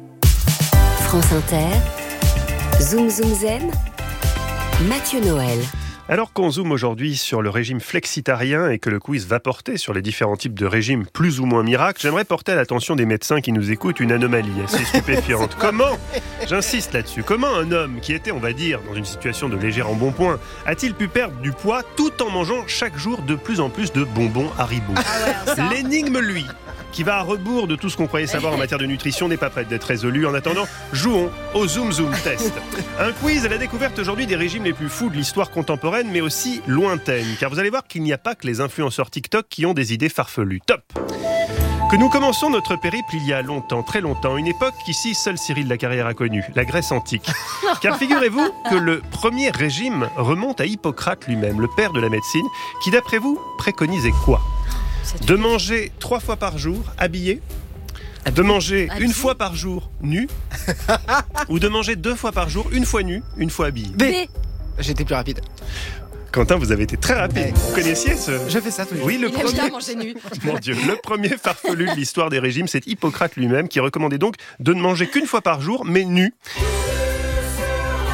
France Inter, Zoom Zoom Zen, Mathieu Noël. Alors qu'on zoome aujourd'hui sur le régime flexitarien et que le quiz va porter sur les différents types de régimes plus ou moins miracles, j'aimerais porter à l'attention des médecins qui nous écoutent une anomalie assez stupéfiante. Comment, j'insiste là-dessus, comment un homme qui était, on va dire, dans une situation de léger embonpoint, a-t-il pu perdre du poids tout en mangeant chaque jour de plus en plus de bonbons Haribo ? L'énigme, lui, qui va à rebours de tout ce qu'on croyait savoir en matière de nutrition, n'est pas prête d'être résolue. En attendant, jouons au Zoom Zoom Test. Un quiz à la découverte aujourd'hui des régimes les plus fous de l'histoire contemporaine, mais aussi lointaine. Car vous allez voir qu'il n'y a pas que les influenceurs TikTok qui ont des idées farfelues. Top ! Que nous commençons notre périple il y a longtemps, très longtemps, une époque qu'ici seul Cyril Lacarrière a connue, la Grèce antique. Car figurez-vous que le premier régime remonte à Hippocrate lui-même, le père de la médecine, qui d'après vous préconisait quoi ? De manger trois fois par jour, habillé. De manger habillé. Une fois par jour, nu. Ou de manger deux fois par jour, une fois nu, une fois habillé. B. J'étais plus rapide. Quentin, vous avez été très rapide. Vous connaissiez ce... Je fais ça tous les jours. Oui, le Il premier... aime bien manger nu. Mon Dieu, le premier farfelu de l'histoire des régimes, c'est Hippocrate lui-même, qui recommandait donc de ne manger qu'une fois par jour, mais nu.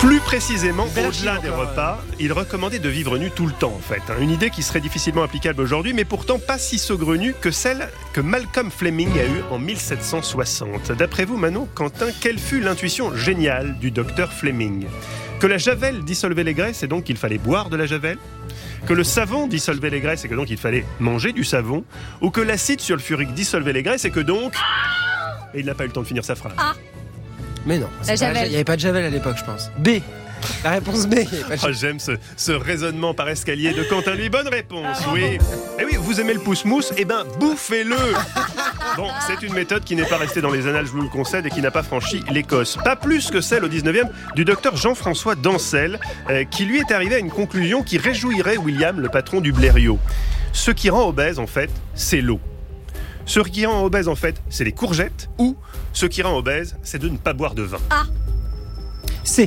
Plus précisément, Belle au-delà archive des encore, repas, il recommandait de vivre nu tout le temps en fait. hein. Une idée qui serait difficilement applicable aujourd'hui, mais pourtant pas si saugrenue que celle que Malcolm Fleming a eue en mille sept cent soixante. D'après vous, Manon, Quentin, quelle fut l'intuition géniale du docteur Fleming ? Que la javel dissolvait les graisses et donc qu'il fallait boire de la javel ? Que le savon dissolvait les graisses et que donc il fallait manger du savon ? Ou que l'acide sulfurique dissolvait les graisses et que donc... Et il n'a pas eu le temps de finir sa phrase. Ah. Mais non, La c'est pas- javel. il n'y avait pas de javel à l'époque, je pense. B. La réponse B. il y avait pas de Oh, j'aime ce, ce raisonnement par escalier de Quentin. Lui, bonne réponse, oui. Eh oui, vous aimez le pouce-mousse, eh ben bouffez-le. Bon, c'est une méthode qui n'est pas restée dans les annales, je vous le concède, et qui n'a pas franchi l'Écosse. Pas plus que celle au dix-neuvième du docteur Jean-François Dancel, euh, qui lui est arrivé à une conclusion qui réjouirait William, le patron du Blériot. Ce qui rend obèse, en fait, c'est l'eau. Ce qui rend obèse, en fait, c'est les courgettes, ou ce qui rend obèse, c'est de ne pas boire de vin. Ah. C.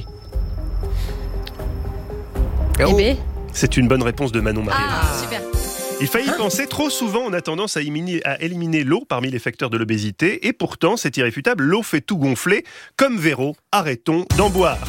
Et B. C'est une bonne réponse de Manon Mariani. Ah, super. Il faillit y penser, trop souvent on a tendance à éliminer, à éliminer l'eau parmi les facteurs de l'obésité, et pourtant c'est irréfutable, l'eau fait tout gonfler. Comme Véro, arrêtons d'en boire.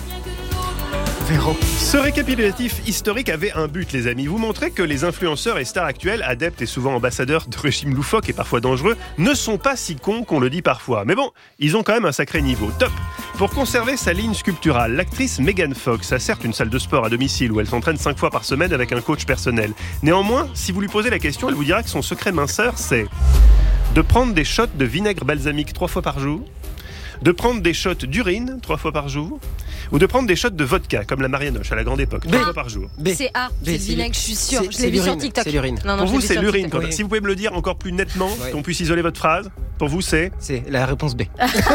Véro. Ce récapitulatif historique avait un but, les amis. Vous montrer que les influenceurs et stars actuels, adeptes et souvent ambassadeurs de régimes loufoques et parfois dangereux, ne sont pas si cons qu'on le dit parfois. Mais bon, ils ont quand même un sacré niveau. Top. Pour conserver sa ligne sculpturale, l'actrice Megan Fox a certes une salle de sport à domicile où elle s'entraîne cinq fois par semaine avec un coach personnel. Néanmoins, si vous lui posez la question, elle vous dira que son secret minceur, c'est de prendre des shots de vinaigre balsamique trois fois par jour, de prendre des shots d'urine trois fois par jour, ou de prendre des shots de vodka, comme la Marianoche à la grande époque, trois fois par jour. B. C'est A. B, C'est le c'est vinaigre, je suis sûre. c'est- Je c'est l'ai vu sur l'urine, TikTok. c'est l'urine. Non, non, Pour je vous, l'ai vu c'est sur l'urine. TikTok. Quentin. Oui. Si vous pouvez me le dire encore plus nettement, Ouais. qu'on puisse isoler votre phrase, pour vous, c'est C'est la réponse B.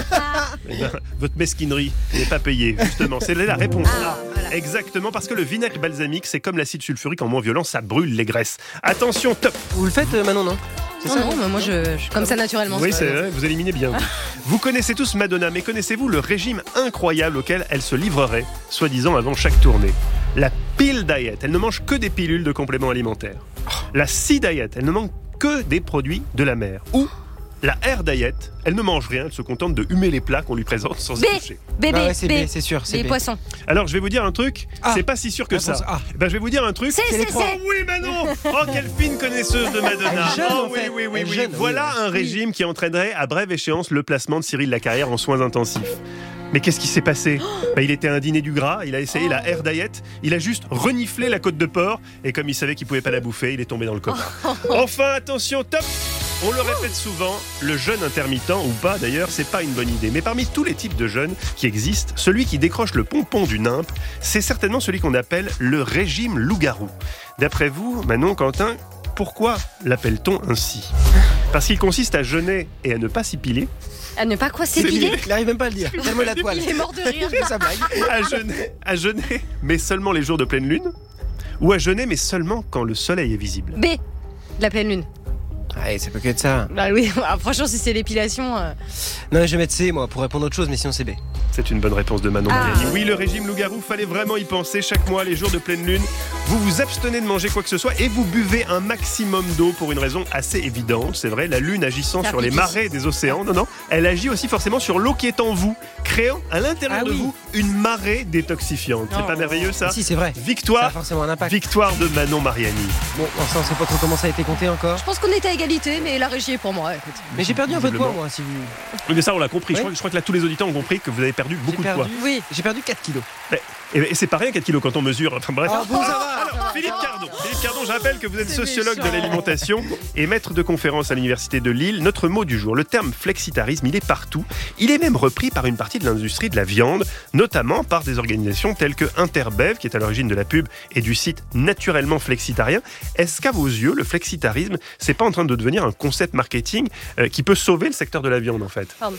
Eh ben, votre mesquinerie n'est pas payée, justement. C'est la réponse A. Exactement, parce que le vinaigre balsamique, c'est comme l'acide sulfurique en moins violent, ça brûle les graisses. Attention, top. Vous le faites, euh, Manon, non C'est Non, ça non, mais moi je, je- comme ça naturellement. Oui, c'est c'est pas- vrai, vous éliminez bien. Vous connaissez tous Madonna, mais connaissez-vous le régime incroyable auquel elle se livrerait, soi-disant avant chaque tournée ? La pill diet, elle ne mange que des pilules de compléments alimentaires. La sea diet, elle ne mange que des produits de la mer. Ou la air diet, elle ne mange rien, elle se contente de humer les plats qu'on lui présente sans B. y toucher. B, B, Bah ouais, c'est B. B, c'est sûr, c'est Les B. poissons. Alors, je vais vous dire un truc, Ah. c'est pas si sûr que Réponse ça. A. Ben, je vais vous dire un truc. C'est, les c'est, trois. c'est. Oui, Manon. Oh, quelle fine connaisseuse de Madonna. Elle jeûne, oh, en oui, fait. oui, oui, Elle oui. jeûne, oui, Voilà oui. un régime qui entraînerait à brève échéance le placement de Cyril Lacarrière en soins intensifs. Mais qu'est-ce qui s'est passé ? Ben, il était un dîner du gras, il a essayé la air diet, il a juste reniflé la côte de porc, et comme il savait qu'il pouvait pas la bouffer, il est tombé dans le coma. Enfin, attention, top. On le répète souvent, le jeûne intermittent, ou pas d'ailleurs, c'est pas une bonne idée. Mais parmi tous les types de jeûne qui existent, celui qui décroche le pompon du nymphe, c'est certainement celui qu'on appelle le régime loup-garou. D'après vous, Manon, Quentin, pourquoi l'appelle-t-on ainsi ? Parce qu'il consiste à jeûner et à ne pas s'épiler, À ne pas quoi s'épiler. Il arrive même pas à le dire. Donne-moi la toile. Il est mort de rire. C'est sa blague. à jeûner, à jeûner, mais seulement les jours de pleine lune, ou à jeûner, mais seulement quand le soleil est visible. B. La pleine lune. Ouais, ça peut que être ça. Bah oui, ah, franchement, si c'est l'épilation. euh, Non, je vais mettre C, moi, pour répondre à autre chose, mais sinon c'est B. C'est une bonne réponse de Manon Ah. Mariani. Oui, le régime loup-garou, fallait vraiment y penser. Chaque mois, les jours de pleine lune, vous vous abstenez de manger quoi que ce soit et vous buvez un maximum d'eau pour une raison assez évidente. C'est vrai, la lune agissant Ça sur les pique. marées des océans, non, non, elle agit aussi forcément sur l'eau qui est en vous, créant à l'intérieur Ah de oui. vous une marée détoxifiante. C'est Oh. pas merveilleux ça ? Si, c'est vrai. Ça a Victoire, forcément un impact. victoire de Manon Mariani. Bon, enfin, on sait pas trop comment ça a été compté encore. Je pense qu'on était à égalité, mais la régie est pour moi. Écoute. Mais j'ai perdu un peu de poids, Visiblement. moi, si vous. Oui, mais ça, on l'a compris. Je, Ouais. crois, je crois que là, tous les auditeurs ont compris que vous avez perdu beaucoup J'ai de poids. perdu- Oui. J'ai perdu quatre kilos. Et, et c'est pas rien quatre kilos quand on mesure. Enfin bref. Ah bon, ça va. Alors, Philippe Cardon. Philippe Cardon, je rappelle que vous êtes C'est sociologue de méchant. l'alimentation et maître de conférence à l'université de Lille. Notre mot du jour, le terme flexitarisme, il est partout. Il est même repris par une partie de l'industrie de la viande, notamment par des organisations telles que Interbev, qui est à l'origine de la pub et du site Naturellement Flexitarien. Est-ce qu'à vos yeux, le flexitarisme, c'est pas en train de devenir un concept marketing euh, qui peut sauver le secteur de la viande en fait ? Pardon.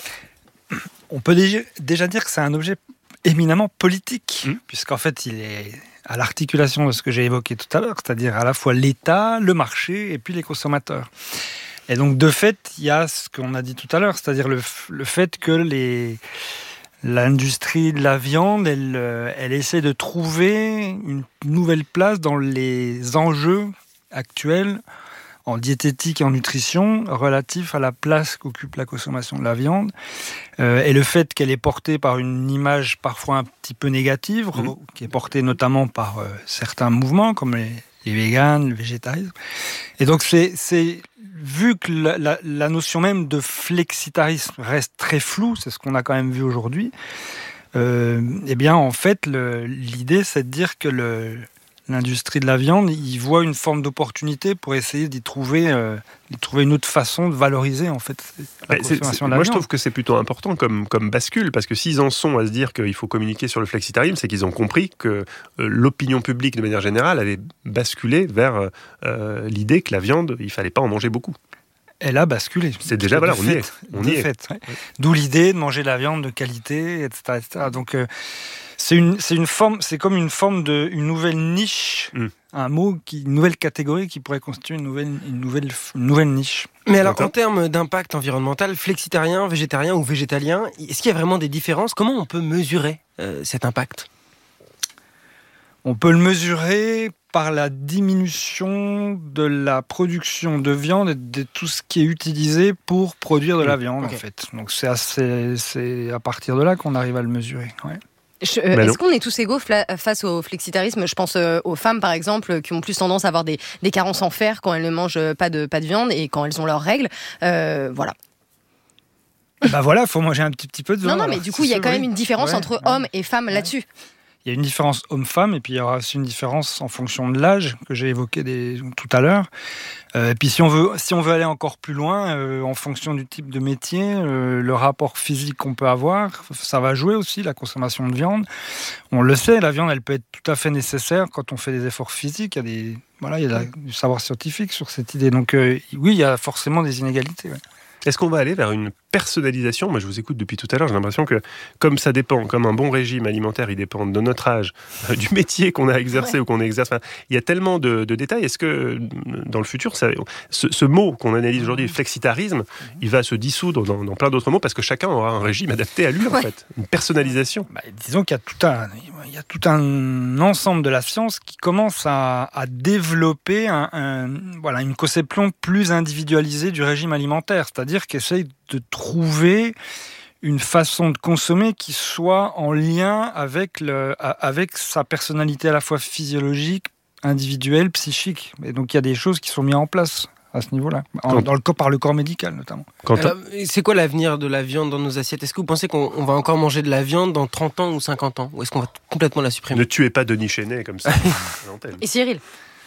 On peut déjà, déjà dire que c'est un objet éminemment politique, Mmh. puisqu'en fait, il est à l'articulation de ce que j'ai évoqué tout à l'heure, c'est-à-dire à la fois l'État, le marché et puis les consommateurs. Et donc, de fait, il y a ce qu'on a dit tout à l'heure, c'est-à-dire le, f- le fait que les, l'industrie de la viande, elle, euh, elle essaie de trouver une nouvelle place dans les enjeux actuels en diététique et en nutrition relatifs à la place qu'occupe la consommation de la viande euh, et le fait qu'elle est portée par une image parfois un petit peu négative, mmh. qui est portée notamment par euh, certains mouvements comme les, les véganes, le végétarisme. Et donc c'est, c'est vu que la, la, la notion même de flexitarisme reste très floue, c'est ce qu'on a quand même vu aujourd'hui, euh, eh bien en fait le, l'idée c'est de dire que le l'industrie de la viande, ils voient une forme d'opportunité pour essayer d'y trouver, euh, d'y trouver une autre façon de valoriser en fait la consommation c'est, c'est, de la moi, viande. je trouve que c'est plutôt important comme, comme bascule, parce que s'ils en sont à se dire qu'il faut communiquer sur le flexitarisme, c'est qu'ils ont compris que euh, l'opinion publique, de manière générale, avait basculé vers euh, l'idée que la viande, il fallait pas en manger beaucoup. Elle a basculé. C'est déjà, voilà, on y est. On y est. Fait, ouais. Ouais. D'où l'idée de manger de la viande de qualité, et cetera, et cetera. Donc, euh, c'est une, c'est une forme, c'est comme une forme de, une nouvelle niche, mm. un mot qui, une nouvelle catégorie qui pourrait constituer une nouvelle, une nouvelle, une nouvelle niche. Mais alors, en termes d'impact environnemental, flexitarien, végétarien ou végétalien, est-ce qu'il y a vraiment des différences ? Comment on peut mesurer euh, cet impact ? On peut le mesurer par la diminution de la production de viande et de tout ce qui est utilisé pour produire de la viande, okay. en fait. Donc c'est, assez, c'est à partir de là qu'on arrive à le mesurer. Ouais. Je, euh, est-ce qu'on est tous égaux fla- face au flexitarisme ? Je pense euh, aux femmes, par exemple, qui ont plus tendance à avoir des, des carences en fer quand elles ne mangent pas de, pas de viande et quand elles ont leurs règles. Euh, voilà. Bah voilà, il faut manger un petit, petit peu de viande. Non, non, mais du coup, il y a quand oui. même une différence ouais, entre ouais. hommes et femmes ouais. là-dessus. Il y a une différence homme-femme, et puis il y aura aussi une différence en fonction de l'âge, que j'ai évoqué des, tout à l'heure. Euh, et puis si on veut, si on veut aller encore plus loin, euh, en fonction du type de métier, euh, le rapport physique qu'on peut avoir, ça va jouer aussi, la consommation de viande. On le sait, la viande, elle peut être tout à fait nécessaire quand on fait des efforts physiques. Il y a, des, voilà, il y a la, du savoir scientifique sur cette idée. Donc euh, oui, il y a forcément des inégalités. Ouais. Est-ce qu'on va aller vers une personnalisation ? Moi, je vous écoute depuis tout à l'heure, j'ai l'impression que comme ça dépend, comme un bon régime alimentaire, il dépend de notre âge, euh, du métier qu'on a exercé ouais. ou qu'on exerce. Enfin, il y a tellement de, de détails. Est-ce que dans le futur, ça, ce, ce mot qu'on analyse aujourd'hui, flexitarisme, il va se dissoudre dans, dans plein d'autres mots parce que chacun aura un régime adapté à lui, ouais. en fait. Une personnalisation. Bah, disons qu'il y a tout un, il y a tout un ensemble de la science qui commence à, à développer un, un, voilà, une conception plus individualisée du régime alimentaire, c'est-à-dire qu'elle essaye de trouver une façon de consommer qui soit en lien avec, le, avec sa personnalité à la fois physiologique, individuelle, psychique. Et donc il y a des choses qui sont mises en place à ce niveau-là, en, dans le corps, par le corps médical notamment. Alors, c'est quoi l'avenir de la viande dans nos assiettes ? Est-ce que vous pensez qu'on on va encore manger de la viande dans trente ans ou cinquante ans ? Ou est-ce qu'on va complètement la supprimer ? Ne tuez pas Denis Chenet comme ça. Et Cyril ?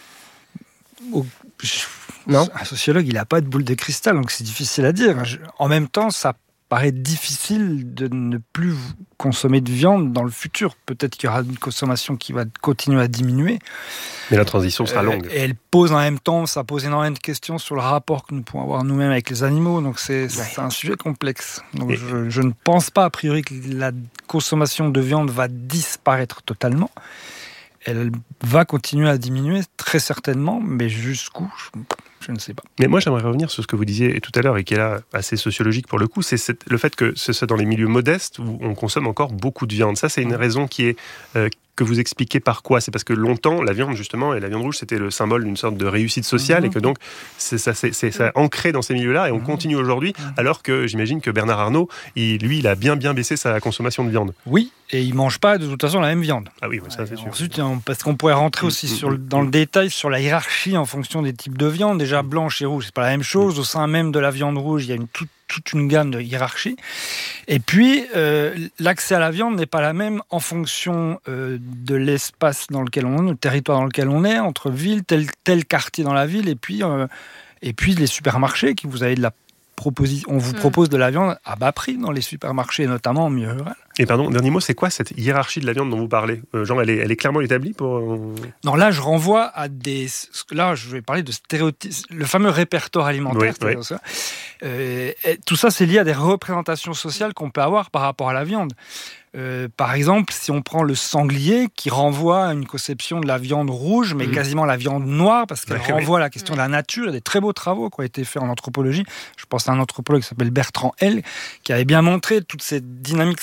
Oh, je... Non. Un sociologue, il n'a pas de boule de cristal, donc c'est difficile à dire. En même temps, ça paraît difficile de ne plus consommer de viande dans le futur. Peut-être qu'il y aura une consommation qui va continuer à diminuer. Mais la transition sera longue. Euh, et elle pose en même temps, ça pose énormément de questions sur le rapport que nous pouvons avoir nous-mêmes avec les animaux. Donc c'est, ouais. c'est un sujet complexe. Donc et... je, je ne pense pas a priori que la consommation de viande va disparaître totalement. Elle va continuer à diminuer très certainement, mais jusqu'où ? je... Je ne sais pas. Mais moi, j'aimerais revenir sur ce que vous disiez tout à l'heure et qui est là assez sociologique pour le coup, c'est cette, le fait que c'est dans les milieux modestes où on consomme encore beaucoup de viande. Ça, c'est une raison qui est euh, que vous expliquez par quoi ? C'est parce que longtemps, la viande justement, et la viande rouge, c'était le symbole d'une sorte de réussite sociale, mmh. et que donc c'est ça, c'est, c'est ça ancré dans ces milieux-là, et on mmh. continue aujourd'hui, mmh. alors que j'imagine que Bernard Arnault, il, lui, il a bien bien baissé sa consommation de viande. Oui, et il mange pas de toute façon la même viande. Ah oui, ça c'est sûr. Ensuite, on, parce qu'on pourrait rentrer aussi mmh. sur le, dans le détail sur la hiérarchie en fonction des types de viande. Déjà blanche et rouge, c'est pas la même chose. Au sein même de la viande rouge, il y a une toute toute une gamme de hiérarchie. Et puis, euh, l'accès à la viande n'est pas la même en fonction euh, de l'espace dans lequel on est, le territoire dans lequel on est, entre villes, tel, tel quartier dans la ville, et puis, euh, et puis les supermarchés, qui vous avez de la proposition, on vous mmh. propose de la viande à bas prix dans les supermarchés, notamment en milieu rural. Et pardon, dernier mot, c'est quoi cette hiérarchie de la viande dont vous parlez ? euh, Genre, elle est, elle est clairement établie pour... Euh... Non, là, je renvoie à des... Là, je vais parler de stéréotypes, le fameux répertoire alimentaire. Oui, oui. Ça. Euh, tout ça, c'est lié à des représentations sociales qu'on peut avoir par rapport à la viande. Euh, par exemple, si on prend le sanglier, qui renvoie à une conception de la viande rouge, mais mmh. quasiment la viande noire, parce qu'elle ouais, renvoie ouais. à la question de la nature. Il y a des très beaux travaux qui ont été faits en anthropologie. Je pense à un anthropologue qui s'appelle Bertrand L, qui avait bien montré toute cette dynamique symbolique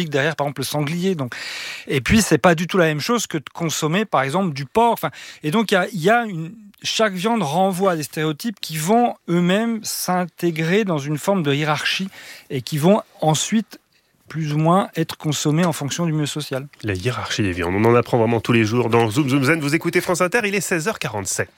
symbolique derrière, par exemple le sanglier. Donc, et puis c'est pas du tout la même chose que de consommer, par exemple, du porc. Enfin, et donc il y a, y a une chaque viande renvoie à des stéréotypes qui vont eux-mêmes s'intégrer dans une forme de hiérarchie et qui vont ensuite plus ou moins être consommés en fonction du milieu social. La hiérarchie des viandes, on en apprend vraiment tous les jours dans Zoom Zoom Zen. Vous écoutez France Inter, il est seize heures quarante-sept.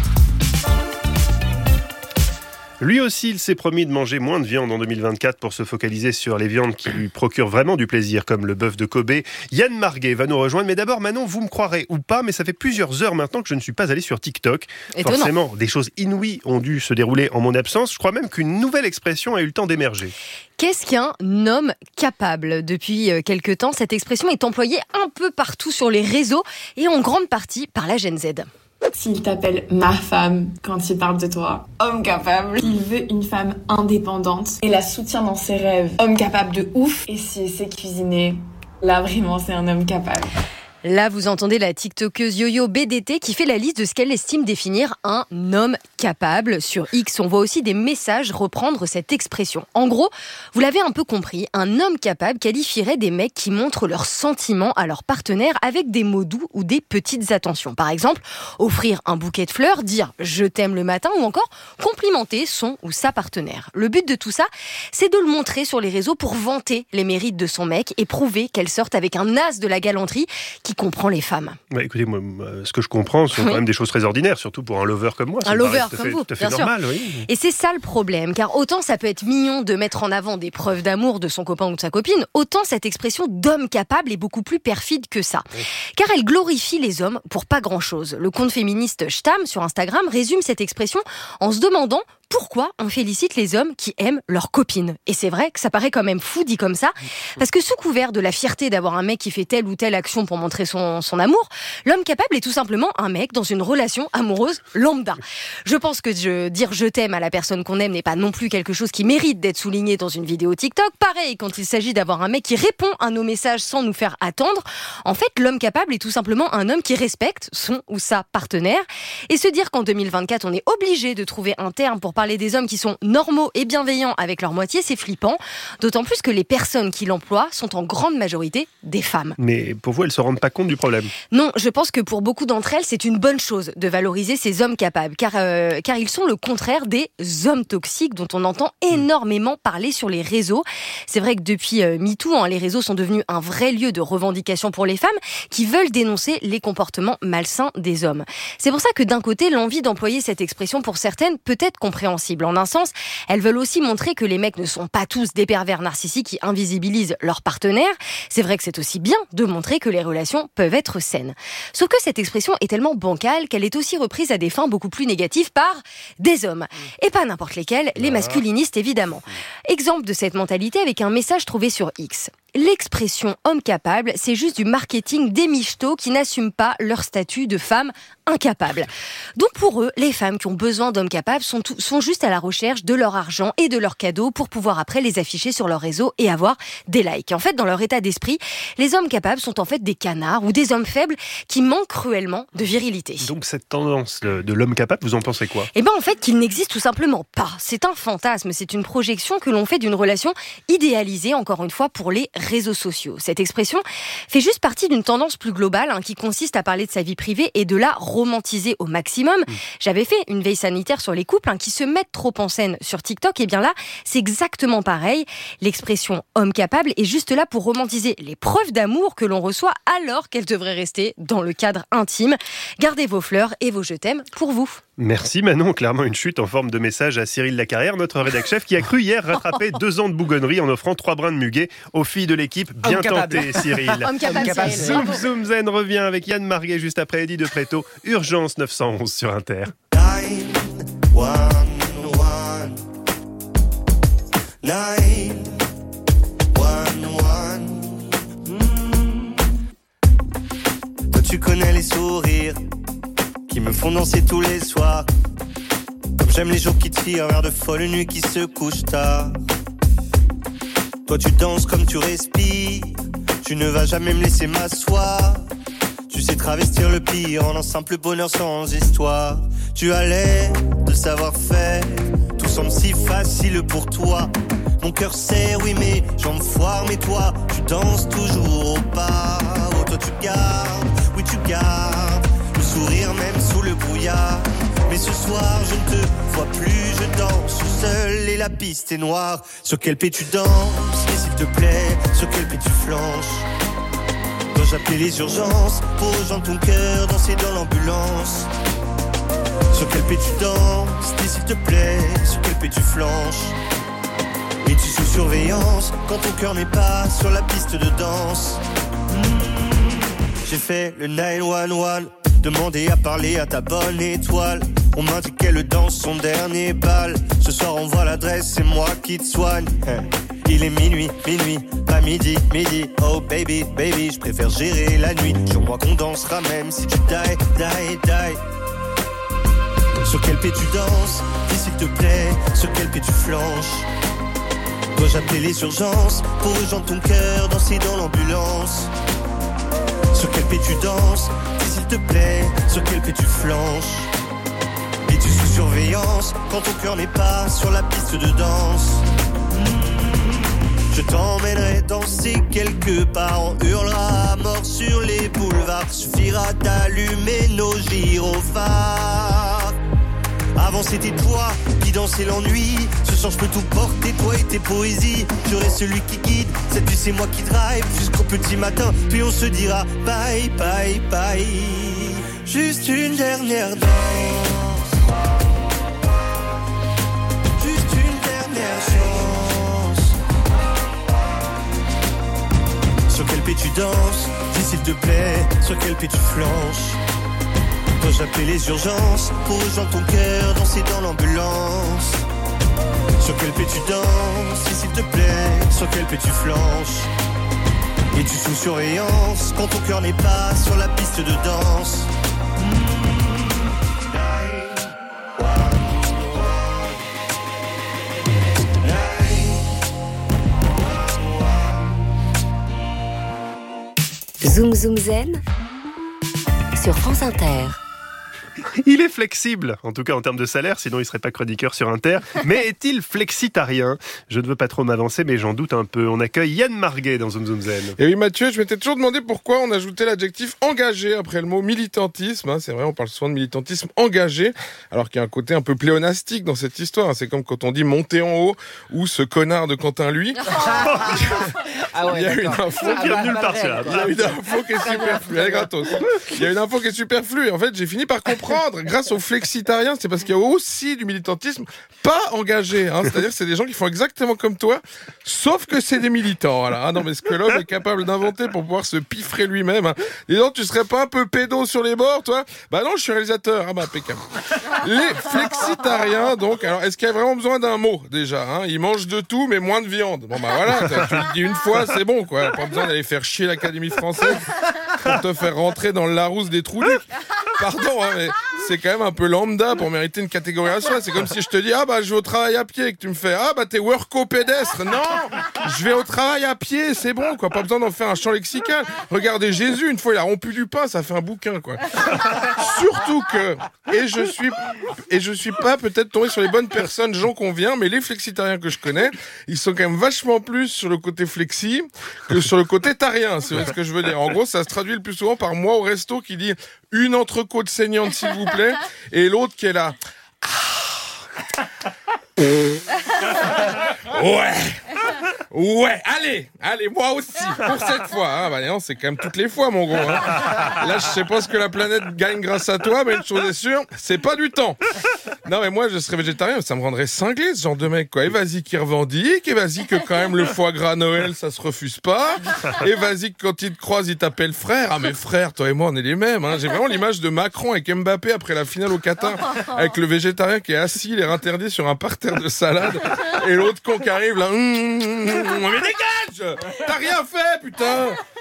Lui aussi, il s'est promis de manger moins de viande en deux mille vingt-quatre pour se focaliser sur les viandes qui lui procurent vraiment du plaisir, comme le bœuf de Kobe. Yann Marguet va nous rejoindre. Mais d'abord, Manon, vous me croirez ou pas, mais ça fait plusieurs heures maintenant que je ne suis pas allé sur TikTok. Étonnant. Forcément, des choses inouïes ont dû se dérouler en mon absence. Je crois même qu'une nouvelle expression a eu le temps d'émerger. Qu'est-ce qu'un homme capable ? Depuis quelque temps, cette expression est employée un peu partout sur les réseaux et en grande partie par la Gen Z. S'il t'appelle ma femme quand il parle de toi, homme capable. Il veut une femme indépendante et la soutient dans ses rêves, homme capable de ouf. Et s'il sait cuisiner, là vraiment c'est un homme capable. Là, vous entendez la tiktokeuse Yo-Yo B D T qui fait la liste de ce qu'elle estime définir un homme capable. Sur X, on voit aussi des messages reprendre cette expression. En gros, vous l'avez un peu compris, un homme capable qualifierait des mecs qui montrent leurs sentiments à leur partenaire avec des mots doux ou des petites attentions. Par exemple, offrir un bouquet de fleurs, dire « je t'aime » le matin ou encore complimenter son ou sa partenaire. Le but de tout ça, c'est de le montrer sur les réseaux pour vanter les mérites de son mec et prouver qu'elle sorte avec un as de la galanterie qui comprend les femmes. Bah, écoutez, moi, ce que je comprends, ce sont oui. quand même des choses très ordinaires, surtout pour un lover comme moi. Un lover comme fait, vous, tout à fait bien normal, sûr. Oui. Et c'est ça le problème, car autant ça peut être mignon de mettre en avant des preuves d'amour de son copain ou de sa copine, autant cette expression d'homme capable est beaucoup plus perfide que ça. Oui. Car elle glorifie les hommes pour pas grand-chose. Le compte féministe Stam sur Instagram résume cette expression en se demandant pourquoi on félicite les hommes qui aiment leurs copines. Et c'est vrai que ça paraît quand même fou dit comme ça, parce que sous couvert de la fierté d'avoir un mec qui fait telle ou telle action pour montrer son, son amour, l'homme capable est tout simplement un mec dans une relation amoureuse lambda. Je pense que je, dire je t'aime à la personne qu'on aime n'est pas non plus quelque chose qui mérite d'être souligné dans une vidéo TikTok. Pareil, quand il s'agit d'avoir un mec qui répond à nos messages sans nous faire attendre, en fait, l'homme capable est tout simplement un homme qui respecte son ou sa partenaire. Et se dire qu'en deux mille vingt-quatre, on est obligé de trouver un terme pour parler des hommes qui sont normaux et bienveillants avec leur moitié, c'est flippant. D'autant plus que les personnes qui l'emploient sont en grande majorité des femmes. Mais pour vous, elles ne se rendent pas compte du problème ? Non, je pense que pour beaucoup d'entre elles, c'est une bonne chose de valoriser ces hommes capables, car, euh, car ils sont le contraire des hommes toxiques dont on entend énormément parler sur les réseaux. C'est vrai que depuis euh, MeToo, hein, les réseaux sont devenus un vrai lieu de revendication pour les femmes qui veulent dénoncer les comportements malsains des hommes. C'est pour ça que d'un côté, l'envie d'employer cette expression pour certaines peut être compréhensible. En un sens, elles veulent aussi montrer que les mecs ne sont pas tous des pervers narcissiques qui invisibilisent leurs partenaires. C'est vrai que c'est aussi bien de montrer que les relations peuvent être saines. Sauf que cette expression est tellement bancale qu'elle est aussi reprise à des fins beaucoup plus négatives par des hommes. Et pas n'importe lesquels, les masculinistes évidemment. Exemple de cette mentalité avec un message trouvé sur X. L'expression homme capable, c'est juste du marketing des michtos qui n'assument pas leur statut de femme incapable. Donc pour eux, les femmes qui ont besoin d'hommes capables sont, tout, sont juste à la recherche de leur argent et de leurs cadeaux pour pouvoir après les afficher sur leur réseau et avoir des likes. En fait, dans leur état d'esprit, les hommes capables sont en fait des canards ou des hommes faibles qui manquent cruellement de virilité. Donc cette tendance de l'homme capable, vous en pensez quoi ? Eh bien en fait, qu'il n'existe tout simplement pas. C'est un fantasme, c'est une projection que l'on fait d'une relation idéalisée, encore une fois, pour les réseaux sociaux. Cette expression fait juste partie d'une tendance plus globale hein, qui consiste à parler de sa vie privée et de la romantiser au maximum. Mmh. J'avais fait une veille sanitaire sur les couples hein, qui se mettent trop en scène sur TikTok. Et bien là, c'est exactement pareil. L'expression homme capable est juste là pour romantiser les preuves d'amour que l'on reçoit alors qu'elles devraient rester dans le cadre intime. Gardez vos fleurs et vos je t'aime pour vous. Merci Manon, clairement une chute en forme de message à Cyril Lacarrière, notre rédac chef qui a cru hier rattraper deux ans de bougonnerie en offrant trois brins de muguet aux filles de l'équipe. Bien tenté Cyril. Homme capable, Cyril. Zoom Zoom Zen revient avec Yann Marguet juste après Eddie de Préto. Urgence neuf cent onze sur Inter. nine one one nine one one mm. Toi tu connais les sourires qui me font danser tous les soirs. Comme j'aime les jours qui tirent vers de folles nuits qui se couchent tard. Toi tu danses comme tu respires, tu ne vas jamais me laisser m'asseoir. Tu sais travestir le pire en un simple bonheur sans histoire. Tu as l'air de savoir faire, tout semble si facile pour toi. mon cœur serre, oui mes jambes foirent, mais toi tu danses toujours au pas. Oh toi tu gardes, oui tu gardes le sourire même sous le brouillard. Mais ce soir je ne te vois plus, je danse seul et la piste est noire. Sur quel pied tu danses, et s'il te plaît, sur quel pied tu flanches? Dois-je appeler les urgences pour rejoindre ton cœur, danser dans l'ambulance? Sur quel pied tu danses, et s'il te plaît, sur quel pied tu flanches? Es-tu sous surveillance quand ton cœur n'est pas sur la piste de danse? mmh, J'ai fait le neuf un un, demandé à parler à ta bonne étoile. On m'indique qu'elle danse son dernier bal. Ce soir on voit l'adresse, c'est moi qui te soigne. Il est minuit, minuit, pas midi, midi. Oh baby, baby, je préfère gérer la nuit. Jure-moi qu'on dansera même si tu die, die, die. Sur quel pied tu danses, dis s'il te plaît, sur quel pied tu flanches? Dois-je appeler les urgences pour rejoindre ton cœur, danser dans l'ambulance? Sur quel pied tu danses, dis s'il te plaît, sur quel pied tu flanches? Es-tu sous surveillance quand ton cœur n'est pas sur la piste de danse? Je t'emmènerai danser quelque part, on hurlera à mort sur les boulevards. Suffira d'allumer nos gyrophares. Avant c'était toi qui dansais l'ennui. Ce soir je peux tout porter, toi et tes poésies. Je reste celui qui guide, cette vie c'est moi qui drive jusqu'au petit matin, puis on se dira bye bye bye. Juste une dernière danse, juste une dernière chance. Sur quel pied tu danses, dis s'il te plaît, sur quel pied tu flanches? Dois-je appeler les urgences pour rejoindre ton cœur, danser dans l'ambulance? Sur quel pied tu danses, s'il te plaît, sur quel pied tu flanches? Es-tu sous surveillance quand ton cœur n'est pas sur la piste de danse? Zoom Zoom Zen sur France Inter. Il est flexible, en tout cas en termes de salaire, sinon il ne serait pas chroniqueur sur Inter. Mais est-il flexitarien? Je ne veux pas trop m'avancer, mais j'en doute un peu. On accueille Yann Marguet dans Zoom Zoom Zen. Et oui Mathieu, je m'étais toujours demandé pourquoi on ajoutait l'adjectif engagé après le mot militantisme. Hein, c'est vrai, on parle souvent de militantisme engagé, alors qu'il y a un côté un peu pléonastique dans cette histoire. C'est comme quand on dit monter en haut ou ce connard de Quentin lui. Ah ouais, il y a d'accord. une info, qui est nulle part, ça. il y a une info qui est superflue. Elle est gratos. Il y a une info qui est superflue. Et en fait, j'ai fini par comprendre, grâce aux flexitariens, c'est parce qu'il y a aussi du militantisme pas engagé. Hein. C'est-à-dire que c'est des gens qui font exactement comme toi, sauf que c'est des militants. Voilà. Ah non, mais ce que l'homme est capable d'inventer pour pouvoir se piffrer lui-même. Hein. Dis donc, tu serais pas un peu pédo sur les bords, toi? Bah non, je suis réalisateur. Ah bah, impeccable. Les flexitariens, donc, alors, est-ce qu'il y a vraiment besoin d'un mot, déjà? Hein? Ils mangent de tout, mais moins de viande. Bon bah voilà, tu le dis une fois, c'est bon, quoi. Pas besoin d'aller faire chier l'Académie française pour te faire rentrer dans le Larousse des Trouducs. Pardon, hein, mais c'est quand même un peu lambda pour mériter une catégorie à soi. C'est comme si je te dis, ah bah je vais au travail à pied, et que tu me fais, ah bah t'es worko-pédestre. Non, je vais au travail à pied, c'est bon, quoi. Pas besoin d'en faire un champ lexical. Regardez Jésus, une fois il a rompu du pain, ça fait un bouquin, quoi. Surtout que, et je suis, et je suis pas peut-être tombé sur les bonnes personnes, j'en conviens, mais les flexitariens que je connais, ils sont quand même vachement plus sur le côté flexi que sur le côté tarien, c'est ce que je veux dire. En gros, ça se traduit le plus souvent par moi au resto qui dit une entrecôte saignante, s'il vous plaît, et l'autre qui est là. Ouais. Ouais, allez, allez, moi aussi, pour cette fois. Hein. Bah non, c'est quand même toutes les fois, mon gros. Hein. Là, je sais pas ce que la planète gagne grâce à toi, mais une chose est sûre, c'est pas du temps. Non, mais moi, je serais végétarien, ça me rendrait cinglé, ce genre de mec, quoi. Et vas-y qui revendique, et vas-y que quand même le foie gras Noël, ça se refuse pas. Et vas-y que quand il te croise, il t'appelle frère. Ah, mais frère, toi et moi, on est les mêmes. Hein. J'ai vraiment l'image de Macron avec Mbappé après la finale au Qatar, avec le végétarien qui est assis, l'air interdit sur un parterre de salade, et l'autre con qui arrive là. Mmh, mmh, mmh, mais dégage! T'as rien fait, putain!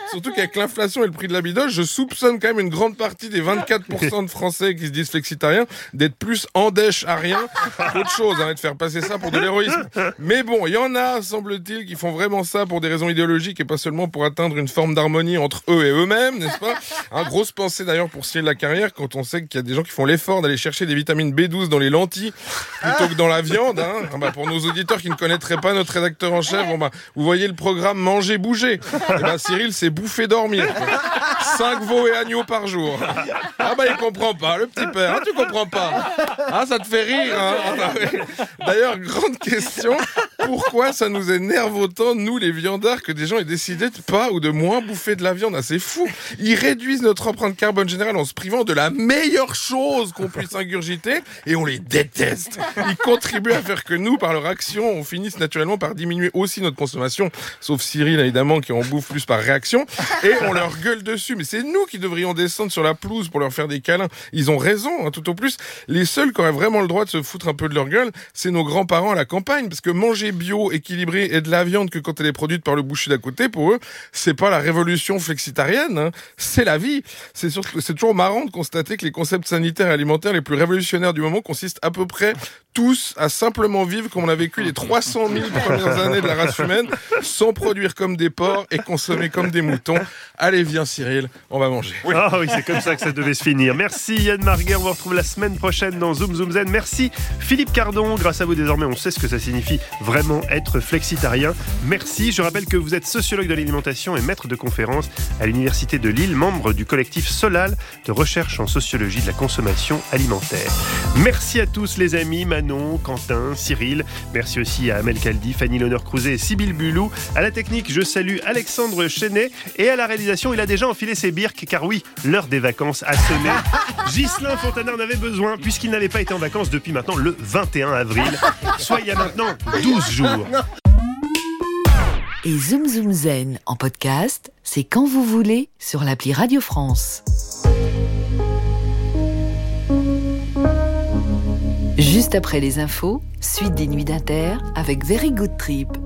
Surtout qu'avec l'inflation et le prix de la bidoche, je soupçonne quand même une grande partie des vingt-quatre pour cent de Français qui se disent flexitariens d'être plus endèche-ariens qu'autre chose, hein, et de faire passer ça pour de l'héroïsme. Mais bon, il y en a, semble-t-il, qui font vraiment ça pour des raisons idéologiques et pas seulement pour atteindre une forme d'harmonie entre eux et eux-mêmes, n'est-ce pas? Un grosse pensée d'ailleurs pour Cyril Lacarrière, quand on sait qu'il y a des gens qui font l'effort d'aller chercher des vitamines B douze dans les lentilles plutôt que dans la viande. Hein. Ah bah, pour nos auditeurs qui ne connaîtraient pas notre rédacteur en chef, bon bah, vous voyez le programme Manger, Bouger. Et bah, Cyril, c'est bouffer, dormir. Cinq veaux et agneaux par jour. Ah bah il comprend pas, le petit père, hein, tu comprends pas. Ah, ça te fait rire. Hein. D'ailleurs, grande question, pourquoi ça nous énerve autant, nous les viandards, que des gens aient décidé de pas ou de moins bouffer de la viande? Ah, c'est fou. Ils réduisent notre empreinte carbone générale en se privant de la meilleure chose qu'on puisse ingurgiter et on les déteste. Ils contribuent à faire que nous, par leur action, on finisse naturellement par diminuer aussi notre consommation, sauf Cyril évidemment qui en bouffe plus par réaction, et on leur gueule dessus. Mais c'est nous qui devrions descendre sur la pelouse pour leur faire des câlins. Ils ont raison, hein, tout au plus. Les seuls qui auraient vraiment le droit de se foutre un peu de leur gueule, c'est nos grands-parents à la campagne, parce que manger bio, équilibré et de la viande que quand elle est produite par le boucher d'à côté, pour eux, c'est pas la révolution flexitarienne, hein, c'est la vie. C'est surtout, c'est toujours marrant de constater que les concepts sanitaires et alimentaires les plus révolutionnaires du moment consistent à peu près tous à simplement vivre comme on a vécu les trois cent mille premières années de la race humaine, sans produire comme des porcs et consommer comme des moutons. Allez, viens Cyril, on va manger. Oui. Ah oui, c'est comme ça que ça devait se finir. Merci Yann Marguer, on vous retrouve la semaine prochaine dans Zoom Zoom Zen. Merci Philippe Cardon, grâce à vous désormais on sait ce que ça signifie vraiment être flexitarien. Merci, je rappelle que vous êtes sociologue de l'alimentation et maître de conférence à l'Université de Lille, membre du collectif Solal de recherche en sociologie de la consommation alimentaire. Merci à tous les amis, Manon, Quentin, Cyril. Merci aussi à Amel Kaldi, Fanny Léonard-Crouzet et Sybille Bulou. À la technique, je salue Alexandre Chenet et à la réalisation, il a déjà enfilé ses birques car oui, l'heure des vacances a sonné. Ghislain Fontana en avait besoin puisqu'il n'avait pas été en vacances depuis maintenant le vingt et un avril, soit il y a maintenant douze jours. Et Zoom Zoom Zen en podcast, c'est quand vous voulez sur l'appli Radio France. Juste après les infos, suite des Nuits d'Inter avec Very Good Trip.